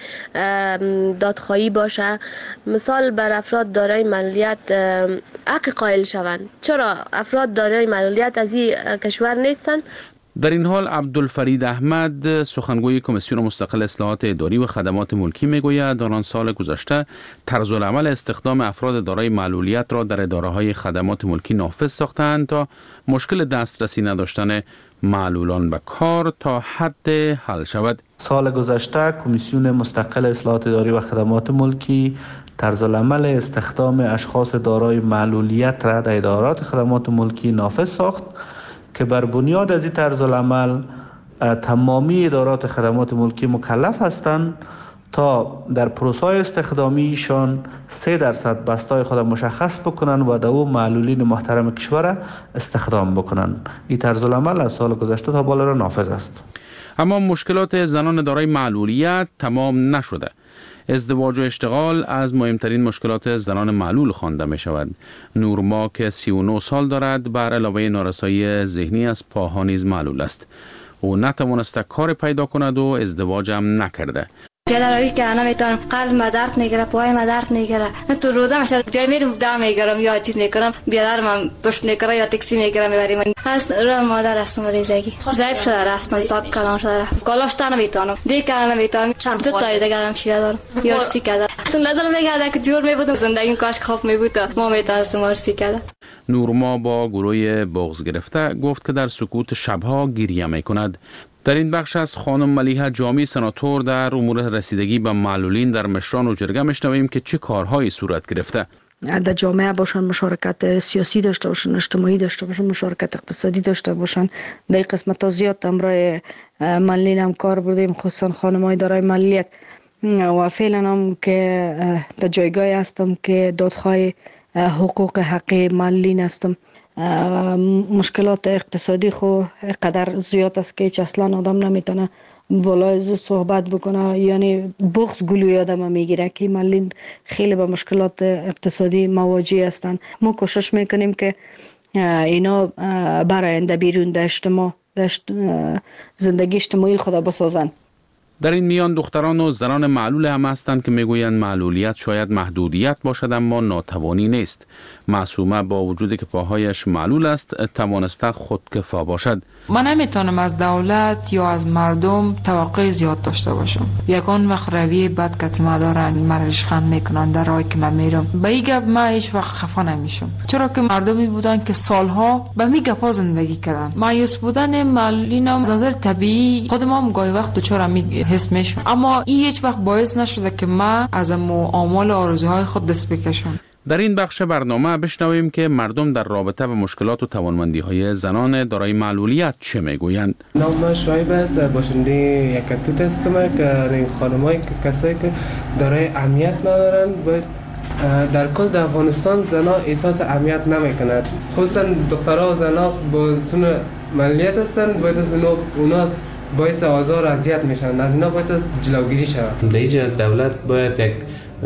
دادخواهی باشه، مثال بر افراد دارای معلولیت حق قائل شوند. چرا افراد دارای معلولیت از این کشور نیستند؟ در این حال عبدالفرید احمد سخنگوی کمیسیون مستقل اصلاحات اداری و خدمات ملکی میگوید در آن سال گذشته طرز العمل استخدام افراد دارای معلولیت را در اداره‌های خدمات ملکی نافذ ساختند تا مشکل دسترسی نداشتن معلولان به کار تا حد حل شود. سال گذشته کمیسیون مستقل اصلاحات اداری و خدمات ملکی طرز العمل استخدام اشخاص دارای معلولیت را در ادارات خدمات ملکی نافذ ساخت که بر بنیاد از این طرز العمل تمامی ادارات خدمات ملکی مکلف هستند تا در پروسه استخدامیشان سه درصد بستای خود مشخص بکنن و در او معلولین محترم کشور استخدام بکنن. این طرز العمل از سال گذشته تا بالا را نافذ است. اما مشکلات زنان دارای معلولیت تمام نشده. ازدواج و اشتغال از مهمترین مشکلات زنان معلول خوانده می شود. نورما که سی و نه سال دارد بر علاوه نارسایی ذهنی از پاها نیز معلول است. او نتوانسته کار پیدا کند و ازدواج هم نکرده. جلالایی که انا میتونم قلب ما درد میگیره، پای ما درد میگیره، تو روزا میشه جای میرم دم میگیرم یا چیز میکنم، بیادر من پشت میکنه یا تاکسی میگیرم میبریم. از رو مادر هستم ریزگی ضعیف شده رفتم تا کلام شده رفت کلاش تا نمیتونم دیگه نمیتونم چند تا تایی دیگه دارم شیره دارم یا سی کده تو ندارم میگه که جور میبودم زندگیم کاش خوب میبود ما میتونستم ارسی کده. نورما با گروه بغض گرفته گفت که در سکوت شبها گریه میکند. در این بخش از خانم ملیحه جامی سناتور در امور رسیدگی به معلولین در مشران و جرگه میشنویم که چه کارهایی صورت گرفته. در جامعه باشن، مشارکت سیاسی داشته باشن، اجتماعی داشته باشن، مشارکت اقتصادی داشته باشن. در این قسمت ها زیاد امرای معلولین هم کار بردیم، خصوصا خانم‌های دارای معلولیت و فعلا هم که در جایگاهی هستم که دادخواه حقوق حقی معلولین هستم. مشکلات اقتصادی خو قدر زیاد است که هیچ اصلا آدم نمیتونه بالای زو صحبت بکنه، یعنی بغض گلوی آدم میگیره که معلولین خیلی با مشکلات اقتصادی مواجه هستند. ما کوشش میکنیم که اینا برای آینده بیرون در اجتماع زندگی اجتماعی خود بسازن. در این میان دختران و زنان معلول هم هستند که میگویند معلولیت شاید محدودیت باشد اما ناتوانی نیست. معصومه با وجودی که پاهایش معلول است توانسته خودکفا باشد. من نمیتونم از دولت یا از مردم توقع زیاد داشته باشم. یکان وقت رویه بد که ما دارن مرا ریشخند میکنن در راهی که من میرم، به این گپ من هیچ وقت خفه نمیشم، چرا که مردمی بودن که سالها به می گپا زندگی کردن. مایوس بودن معلولینم از نظر طبیعی خودم هم گاهی وقت دچار می حس میشم، اما این هیچ وقت باعث نشده که من از آمال آرزوهای خود دست بکشم. در این بخش برنامه بشنویم که مردم در رابطه با مشکلات و توانمندی‌های زنان دارای معلولیت چه میگویند. نام شایب است، باشنده یک توت هستم که این خانم‌های کسایی که دارای اهمیت ندارن و در کل در افغانستان زنا احساس اهمیت نمیکنند، خصوصا دخترها و زنا با سن معلولیت هستند، باید از اونا باعث آزار و اذیت میشن، از اینا باید از جلوگیری شود. در اینجا دولت باید یک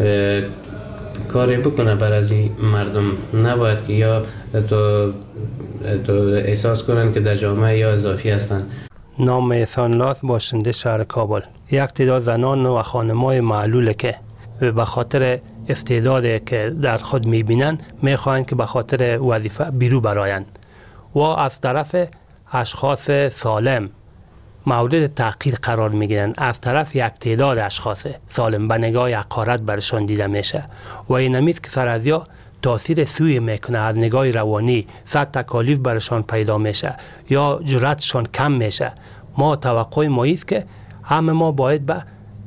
کاری بکنه برای از این مردم، نباید که یا تو, تو احساس کنن که در جامعه یا اضافی هستن. نام احسان‌الله باشنده شهر کابل. یک تعداد زنان و خانم‌های معلول که به خاطر استعدادی که در خود میبینن میخواهند که به خاطر وظیفه بیرو برایند و از طرف اشخاص سالم مورد تحقیر قرار میگیرن. از طرف یک تعداد اشخاص سالم به نگاه حقارت برشان دیده میشه و این همیست که سر از یا تاثیر سوی میکنه، از نگاه روانی صد تکالیف برشان پیدا میشه یا جرأتشان کم میشه. ما توقع ما است که همه ما باید به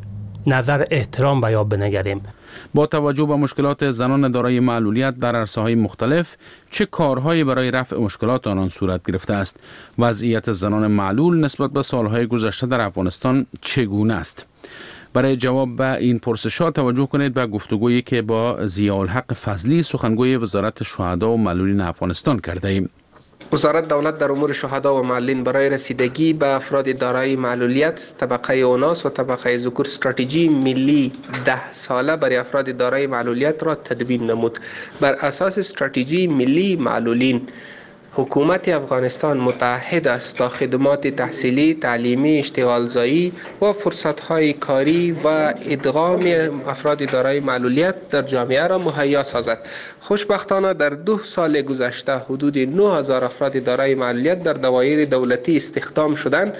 نظر احترام به یاد بنگریم. با توجه به مشکلات زنان دارای معلولیت در عرصه‌های مختلف، چه کارهایی برای رفع مشکلات آنان صورت گرفته است؟ وضعیت زنان معلول نسبت به سالهای گذشته در افغانستان چگونه است؟ برای جواب به این پرسش‌ها توجه کنید به گفتگویی که با ضیاءالحق فضلی، سخنگوی وزارت شهدا و معلولین افغانستان کرده ایم. وزارت دولت در امور شهدا و معلولین برای رسیدگی به افراد دارای معلولیت طبقه اوناس و طبقه ذکور استراتژی ملی ده ساله برای افراد دارای معلولیت را تدوین نمود. بر اساس استراتژی ملی معلولین، حکومت افغانستان متعهد است تا خدمات تحصیلی، تعلیمی، اشتغالزایی و فرصت‌های کاری و ادغام افراد دارای معلولیت در جامعه را مهیا سازد. خوشبختانه در دو سال گذشته حدود نه هزار افراد دارای معلولیت در دوایر دولتی استخدام شدند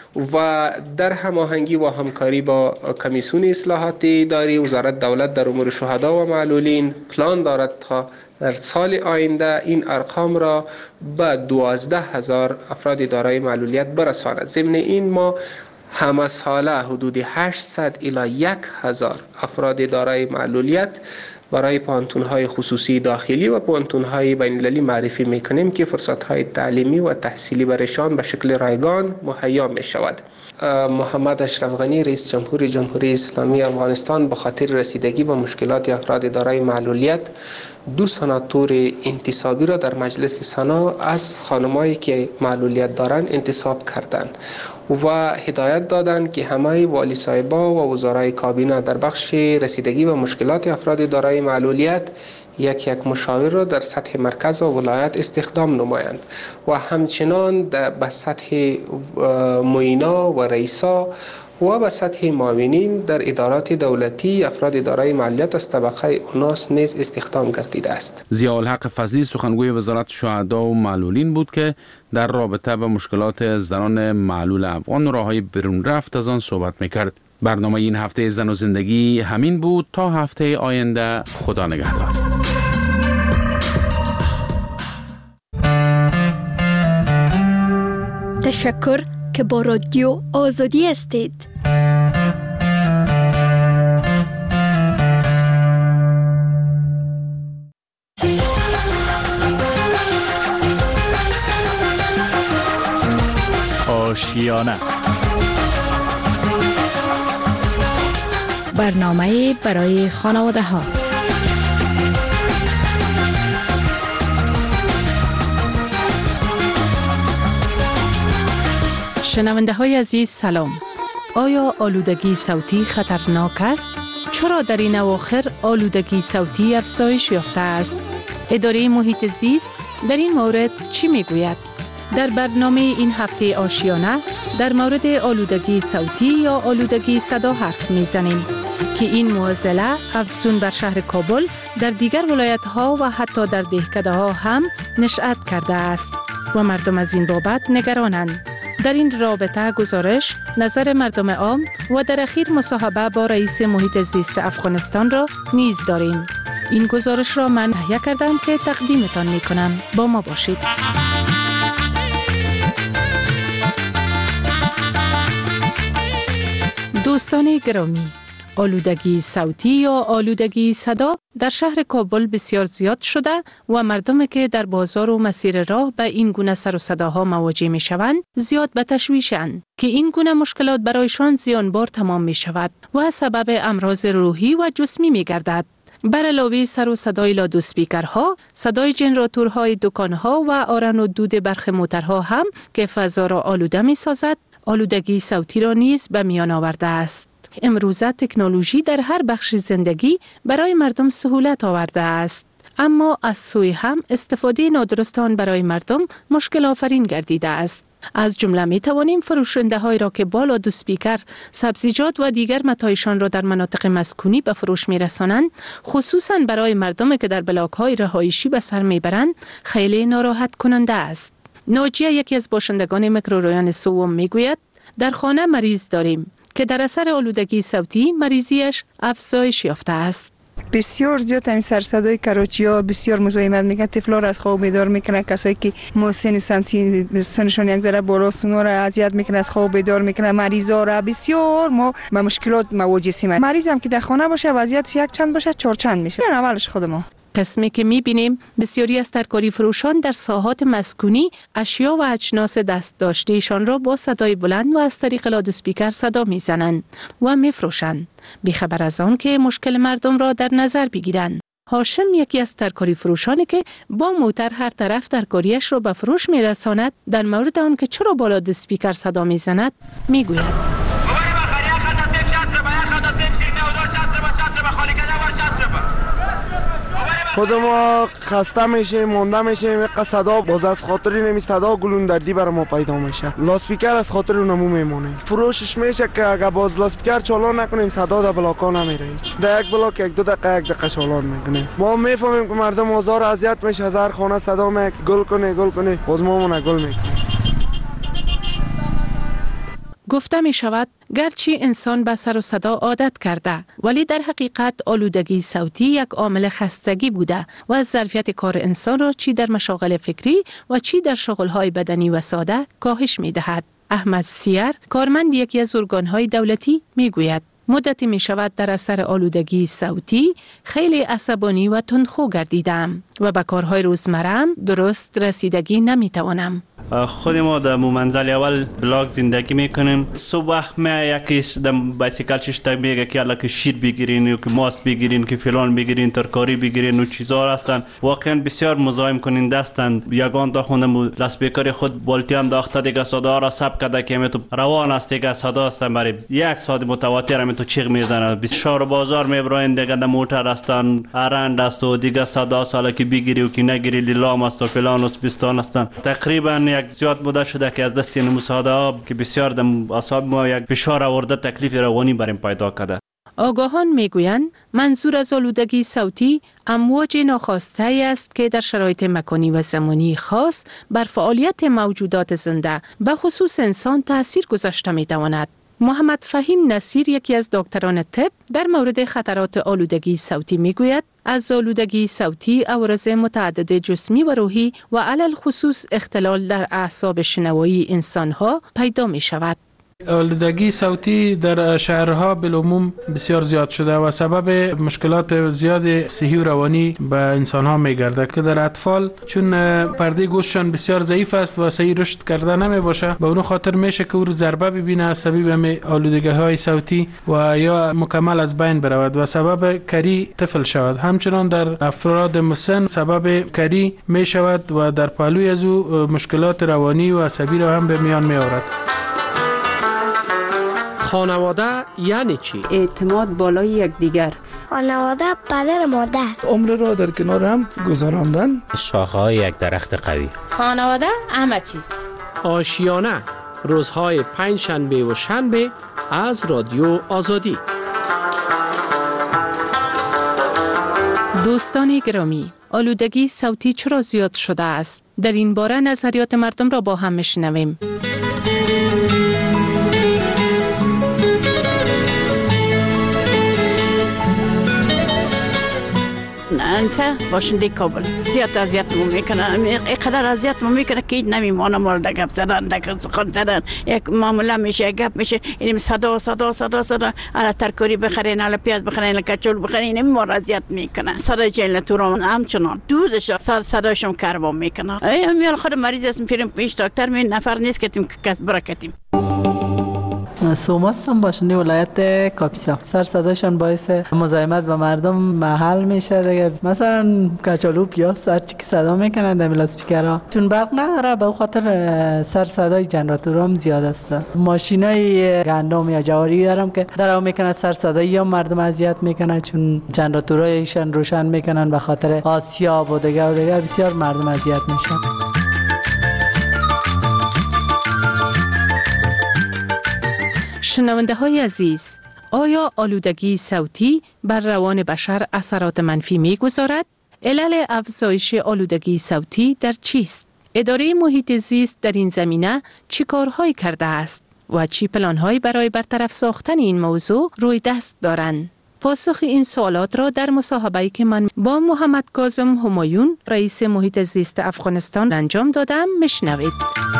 و در هماهنگی و همکاری با کمیسیون اصلاحات اداری، وزارت دولت در امور شهدا و معلولین پلان دارد تا در سال آینده این ارقام را به دوازده هزار افراد دارای معلولیت برساند. ضمن این ما همه ساله حدود هشتصد الی یک هزار افراد دارای معلولیت برای پانتون‌های خصوصی داخلی و پانتون‌های بین‌المللی معرفی می‌کنیم که فرصت‌های تعلیمی و تحصیلی برایشان به شکل رایگان مهیا می‌شود. محمد اشرف غنی، رئیس جمهور جمهوری اسلامی افغانستان، به خاطر رسیدگی به مشکلات افراد دارای معلولیت دو سناتور انتصابی را در مجلس سنا از خانمایی که معلولیت دارند انتصاب کردند و هدایت دادند که همه والی صاحبا و وزرای کابینه در بخش رسیدگی به مشکلات افراد دارای معلولیت یک یک مشاور را در سطح مرکز و ولایت استخدام نمایند و همچنان به سطح معینا و رئیسا و به سطح معاونین در ادارات دولتی افراد دارای معلولیت از طبقه اوناس نیز استخدام گردیده است. ضیاءالحق فضلی، سخنگوی وزارت شهدا و معلولین بود که در رابطه با مشکلات زنان معلول افغان و راههای برون رفت از آن صحبت میکرد. برنامه این هفته زن و زندگی همین بود. تا هفته آینده، خدا نگهدار. تشکر که با رادیو آزادی هستید. آشیانه، برنامه برای خانواده ها. شنونده های عزیز سلام. آیا آلودگی صوتی خطرناک است؟ چرا در این اواخر آلودگی صوتی افزایش یافته است؟ اداره محیط زیست در این مورد چی میگوید؟ در برنامه این هفته آشیانه در مورد آلودگی صوتی یا آلودگی صدا حرف میزنیم که این معضله افزون بر شهر کابل در دیگر ولایت ها و حتی در دهکده ها هم نشأت کرده است و مردم از این بابت نگرانند. در این رابطه گزارش، نظر مردم عام و در اخیر مصاحبه با رئیس محیط زیست افغانستان را نیز داریم. این گزارش را من تهیه کردم که تقدیمتان می کنم. با ما باشید. دوستان گرامی، آلودگی صوتی یا آلودگی صدا در شهر کابل بسیار زیاد شده و مردمی که در بازار و مسیر راه به این گونه سر و صداها مواجه می شوند زیاد به تشویشند که این گونه مشکلات برایشان زیانبار تمام می شود و سبب امراض روحی و جسمی می گردد. بر علاوه سر و صدای لادوسپیکرها، صدای جنراتورهای دکانها و آرن و دود برخ موترها هم که فضا را آلوده می سازد، آلودگی صوتی را نیز به میان آورده است. امروزه تکنولوژی در هر بخش زندگی برای مردم سهولت آورده است، اما از سوی هم استفاده نادرست آن برای مردم مشکل آفرین گردیده است. از جمله می توانیم فروشنده های را که با لادوسپیکر سبزیجات و دیگر متاعشان را در مناطق مسکونی به فروش می رسانند، خصوصا برای مردمی که در بلاک های رهایشی به سر می برند، خیلی ناراحت کننده است. ناجیه یکی از باشندگان میکروریان سوم می گوید در خانه مریض داریم که در اثر آلودگی صوتی مریضیش افزایش یافته است. بسیار زیاد همین سرصدای کراچی‌ها بسیار مزاحمت میکنه، طفلا را از خواب بیدار میکنه، کسایی که مسن سنتی سنشان یک ذره بالاست اونا را اذیت میکنه، از خواب بیدار میکنه، مریضا را بسیار ما با مشکلات مواجه هستیم. مریض هم که در خانه باشه وضعیت یک چند باشه چهار چند میشه. این اولش خود ما قسمی که میبینیم بسیاری از ترکاری فروشان در ساحات مسکونی اشیا و اجناس دست داشتهشان را با صدای بلند و از طریق لادوسپیکر صدا میزنند و میفروشند، بیخبر از آن که مشکل مردم را در نظر بگیرند. هاشم یکی از ترکاری فروشانی که با موتر هر طرف ترکاریش را به فروش میرساند، در مورد آن که چرا با لادوسپیکر صدا میزند میگوید. خود ما خسته میشه، مونده میشه، صدا باز از خاطر نمی صدا گلون دردی برای ما پیدا میشه. لاسپیکر از خاطر اونمو میمونه. فروشش میشه که اگه باز لاسپیکر چالان نکنیم صدا در بلاکا نمیره هیچ. در یک بلاک یک دو دقیقه یک دقیقه چالان میکنیم. ما میفهمیم که مردم آزار اذیت میشه، از هر خانه صدا میاد گل کنه گل کنه، باز ما مون گل میکنیم. گفته می شود گرچه انسان به سر و صدا عادت کرده، ولی در حقیقت آلودگی صوتی یک عامل خستگی بوده و از ظرفیت کار انسان را چی در مشاغل فکری و چی در شغل‌های بدنی و ساده کاهش می دهد. احمد سیر، کارمند یکی از ارگان‌های دولتی، می گوید مدتی می شود در اثر آلودگی صوتی خیلی عصبانی و تندخو گردیدم و به کارهای روزمره‌ام درست رسیدگی نمی توانم. خود ما در منزل اول بلاک زندگی میکنیم. صبح وقت ما یکیش در بایسیکل ششتا میگه که الان که شیر بگیرین که ماست بگیرین که فلان بگیرین ترکاری بگیرین و چیزا هستن، واقعا بسیار مزاحم کننده هستند. یگان تا خوندم لاسپیکر خود بالتی هم داخته دیگه صدا را ثبت کرده که تو روان است دیگه صدا هستن برای یک ساعت متواتر هم تو چیغ میزنه. بسیار بازار میبرین دیگه در موتر هستن، ارند است و دیگه صدا سالا که بگیری و که نگیری لیلام است و فلان است بستان هستن. تقریبا یک زیاد بوده شده که از دست این مساعده که بسیار در اعصاب ما یک فشار آورده، تکلیف روانی بریم پیدا کرده. آگاهان میگویند منظور از آلودگی صوتی امواج ناخواسته است که در شرایط مکانی و زمانی خاص بر فعالیت موجودات زنده به خصوص انسان تاثیر گذاشته میتواند. محمد فهیم نصیر یکی از دکتران طب در مورد خطرات آلودگی صوتی میگوید از آلودگی صوتی عوارض متعدد جسمی و روحی و علل خصوص اختلال در اعصاب شنوایی انسانها پیدا می شود. آلودگی صوتی در شهرها بالعموم بسیار زیاد شده و سبب مشکلات زیاد صحی و روانی به انسان ها می گرده که در اطفال چون پرده گوششان بسیار ضعیف است و صحیح رشد کرده نمی باشه، به اون خاطر میشه که او رو ضربه ببینه از سبب آلودگی های صوتی و یا مکمل از بین برود و سبب کری طفل شود. همچنان در افراد مسن سبب کری می شود و در پهلوی از او مشکلات روانی و عصبی را هم به میان می آورد. خانواده یعنی چی؟ اعتماد بالای یکدیگر. خانواده پدر مادر. عمر را در کنار هم گذراندن. شاخه‌های یک درخت قوی. خانواده همه چیز. آشیانه روزهای پنج شنبه و شنبه از رادیو آزادی. دوستان گرامی، آلودگی صوتی چرا زیاد شده است؟ در این باره نظریات مردم را با هم میشنویم. انسان باشنده کابل زیاد اذیت مو میکنن، اینقدر اذیت مو میکنه که نمیمونه ما در گپ زدن در سخن زدن. یک معامله میشه گپ میشه این صدا صدا صدا صدا الا ترکاری بخرین الا پیاز بخرین الا کچول بخرین، این ما اذیت میکنه. صدا جیل تو رو همچنان دودش صداشم کربا میکنه. ای میال خود مریض اسم پیرم پیش دکتر می نفر نیست که تیم کس برکتیم. سوماس هم باشنده ولایت کاپیسا. سر صداشان باعث مزاحمت به مردم محل میشه دیگه. مثلا کچالو پیاز هر چی که صدا میکنن در لاسپیکرها، چون برق نداره به خاطر سر صدای جنراتورها هم زیاد است. ماشینای گندم یا جواری دارم که درام میکنن سر صدای یا مردم اذیت میکنن چون جنراتورایشان روشن میکنن به خاطر آسیاب و دیگه و دیگه بسیار مردم اذیت میشن. شنونده های عزیز، آیا آلودگی صوتی بر روان بشر اثرات منفی می گذارد؟ علل افزایش آلودگی صوتی در چیست؟ اداره محیط زیست در این زمینه چی کارهایی کرده است و چی پلانهایی برای برطرف ساختن این موضوع روی دست دارند؟ پاسخ این سوالات را در مصاحبه‌ای که من با محمد کاظم همایون رئیس محیط زیست افغانستان انجام دادم میشنوید.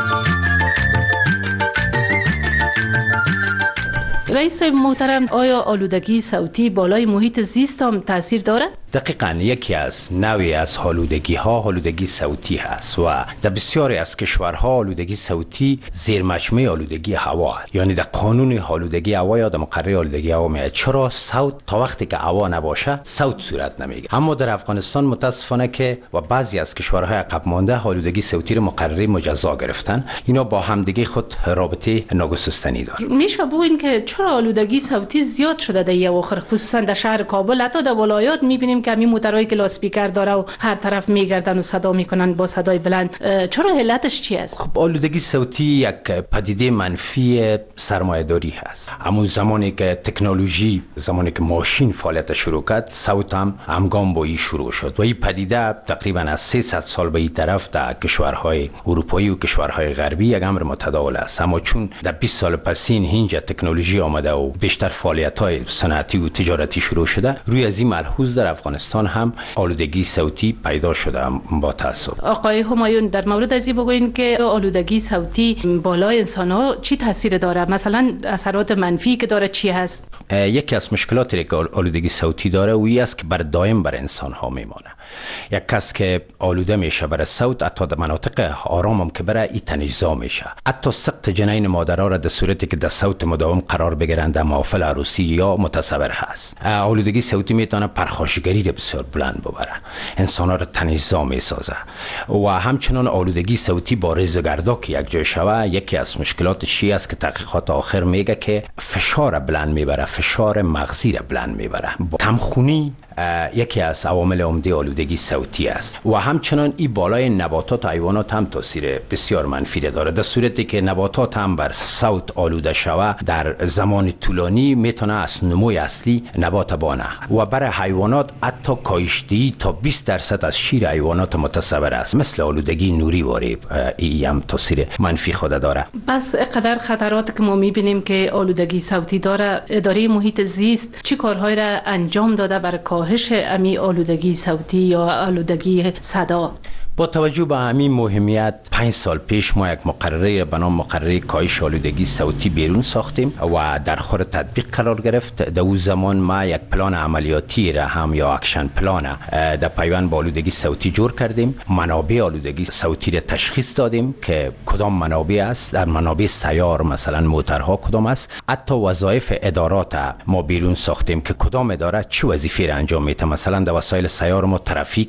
رئیس محترم، آیا آلودگی صوتی بالای محیط زیست هم تاثیر داره؟ دقیقاً یکی از نوعی از آلودگی ها آلودگی صوتی هست و در بسیاری از کشورها آلودگی صوتی زیر مجموعه آلودگی هوا است. یعنی در قانون آلودگی هوا یا در مقرره آلودگی هوا میاد چرا صوت تا وقتی که هوا نباشه صوت صورت نمیگیره. اما در افغانستان متاسفانه که و بعضی از کشورهای عقب مانده آلودگی صوتی رو مقرره مجزا گرفتن. اینا با همدیگه خود رابطه ناگسستنی داره. میشه بگوین که چرا آلودگی صوتی زیاد شده در اواخر، خصوصا در شهر کابل، حتی در ولایات میبینیم که همین موتورایی که لاسپیکر داره و هر طرف میگردن و صدا میکنن با صدای بلند. چرا علتش چی است؟ خب آلودگی صوتی یک پدیده منفی سرمایه‌داری هست. اما زمانی که تکنولوژی، زمانی که ماشین فعالیت شروع کرد، صوت هم همگام با این شروع شد و این پدیده تقریبا از سیصد سال به این طرف در کشورهای اروپایی و کشورهای غربی یک امر متداول است. اما چون در بیست سال پسین اینجا تکنولوژی آمده و بیشتر فعالیت‌های صنعتی و تجارتی شروع شده، روی از این ملحوظ در افغانستان هم آلودگی صوتی پیدا شده با تاسف. آقای همایون، در مورد از این بگوین که آلودگی صوتی بالای انسان‌ها چی تاثیر داره؟ مثلا اثرات منفی که داره چی هست؟ یکی از مشکلاتی که آلودگی صوتی داره و این است که بر دائم بر انسان‌ها میمانه. یک کس که آلوده میشه برای صوت، حتی در مناطق آرام هم که برای این تنجزا میشه. حتی سقط جنین مادرها را در صورتی که در صوت مداوم قرار بگیرند در محافل عروسی یا متصور هست. آلودگی صوتی میتونه پرخاشگری را بسیار بلند ببره، انسان‌ها را تنجزا میسازه و همچنان آلودگی صوتی با ریزگردا که یک جای شوه، یکی از مشکلاتش است که تحقیقات آخر میگه که فشار بلند میبره، فشار مغزی را بلند میبره. کمخونی یکی از عوامل عمده آلودگی صوتی است و همچنان این بالای نباتات و حیوانات هم تاثیر بسیار منفی داره. در صورتی که نباتات هم بر صوت آلوده شوه، در زمان طولانی میتونه از نموی اصلی نبات بانه و برای حیوانات حتی کاهش‌دهی تا بیست درصد از شیر حیوانات متصور است. مثل آلودگی نوری واری این هم تاثیر منفی خود داره. بس قدر خطرات که ما میبینیم که آلودگی صوتی داره، اداره محیط زیست چی کارهایی را انجام داده برای کاهش امی آلودگی صوتی یا آلودگی صدا؟ با توجه به همین مهمیت، پنج سال پیش ما یک مقرره به نام مقرره کاهش آلودگی صوتی بیرون ساختیم و در خور تطبیق قرار گرفت. در اون زمان ما یک پلان عملیاتی را هم یا اکشن پلان در پیوند با آلودگی صوتی جور کردیم. منابع آلودگی صوتی را تشخیص دادیم که کدام منابع است، در منابع سیار مثلا موتورها کدام است. حتی وظایف ادارات ما بیرون ساختیم که کدام اداره چه وظیفه را انجام میده. مثلا در وسایل سیار ما ترافیک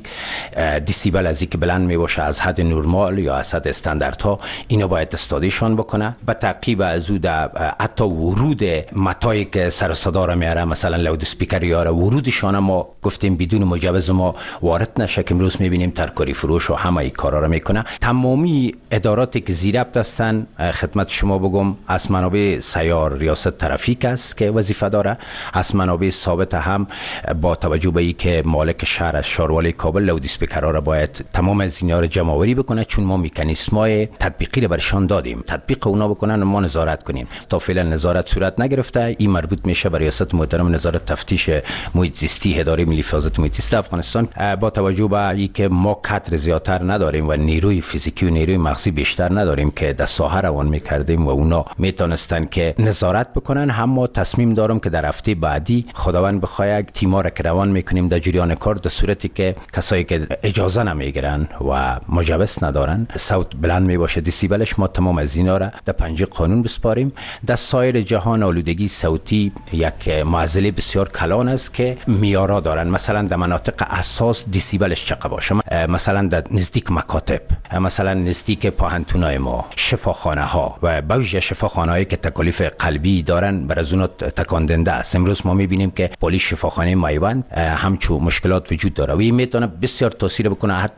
دیسیبل از اینکه بلند می باشه از حد نرمال یا از حد استانداردها، اینو باید استادیشان بکنه. به تعقیب از او در حتی ورود متایی که سر و صدا را میاره، مثلا لاود اسپیکر یا ورودشان ما گفتیم بدون مجوز ما وارد نشه که امروز میبینیم ترکاری فروش و همه این کارا را میکنه. تمامی اداراتی که زیر ابط هستن، خدمت شما بگم، از منابع سیار ریاست ترافیک است که وظیفه داره، از منابع ثابت هم با توجه به اینکه مالک شهر از شاروالی کابل لاود اسپیکرها را باید تمام از اینا رو جمع آوری بکنه، چون ما مکانیزم‌های تطبیقی رو برشان دادیم، تطبیق اونا بکنن و ما نظارت کنیم. تا فعلا نظارت صورت نگرفته. این مربوط میشه به ریاست محترم نظارت تفتیش محیط زیستی اداره ملی حفاظت محیط زیست افغانستان. با توجه به اینکه ما کادر زیادتر نداریم و نیروی فیزیکی و نیروی مغزی بیشتر نداریم که در ساحه روان میکردیم و اونا میتونستن که نظارت بکنن، هم ما تصمیم دارم که در هفته بعدی خداوند بخواد تیم‌ها را که روان میکنیم در جریان کار، در صورتی که کسایی که اجازه نمیگیرن و مجوز ندارن، صوت بلند می باشه دیسیبلش، ما تمام از اینا را در پنجه قانون بسپاریم. در سایر جهان آلودگی صوتی یک معضله بسیار کلان است که میارا دارن. مثلا در مناطق اساس دیسیبلش چقدر باشه، مثلا در نزدیک مکاتب، مثلا نزدیک پاهنتونای ما، شفاخانه ها و بعضی شفاخانه هایی که تکالیف قلبی دارن بر از اون تکاندنده است. امروز ما میبینیم که پلیس شفاخانه میوند همچو مشکلات وجود داره و این میتونه بسیار تاثیر بکنه حتی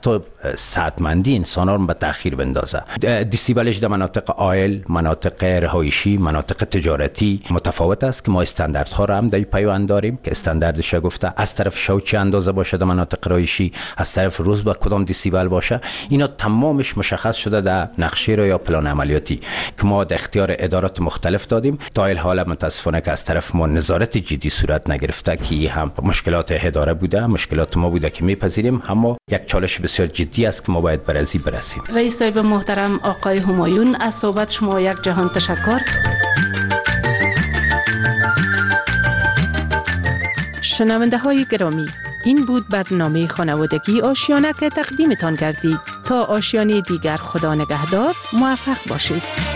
سعادتمندی انسان ها رو به تأخیر بندازه. دیسیبلش در مناطق آیل، مناطق رهایشی، مناطق تجارتی متفاوت است که ما استانداردها رو هم در پیوند داریم که استانداردش گفته از طرف شو چه اندازه باشه در مناطق رهایشی، از طرف روز با کدام دیسیبل باشه. اینا تمامش مشخص شده در نقشه رو یا پلان عملیاتی که ما در اختیار ادارات مختلف دادیم. تا این حال متاسفانه که از طرف ما نظارت جدی صورت نگرفته که هم مشکلات اداره بوده، مشکلات ما بوده که میپذیریم، اما یک چالش بسیار جدی است که ما باید بر ازی برسیم. رئیس صاحب محترم آقای همایون، از صحبت شما یک جهان تشکر. شنونده های گرامی، این بود برنامه خانوادگی آشیانه که تقدیمتان کردید. تا آشیانه دیگر خدا نگهدار، موفق باشید.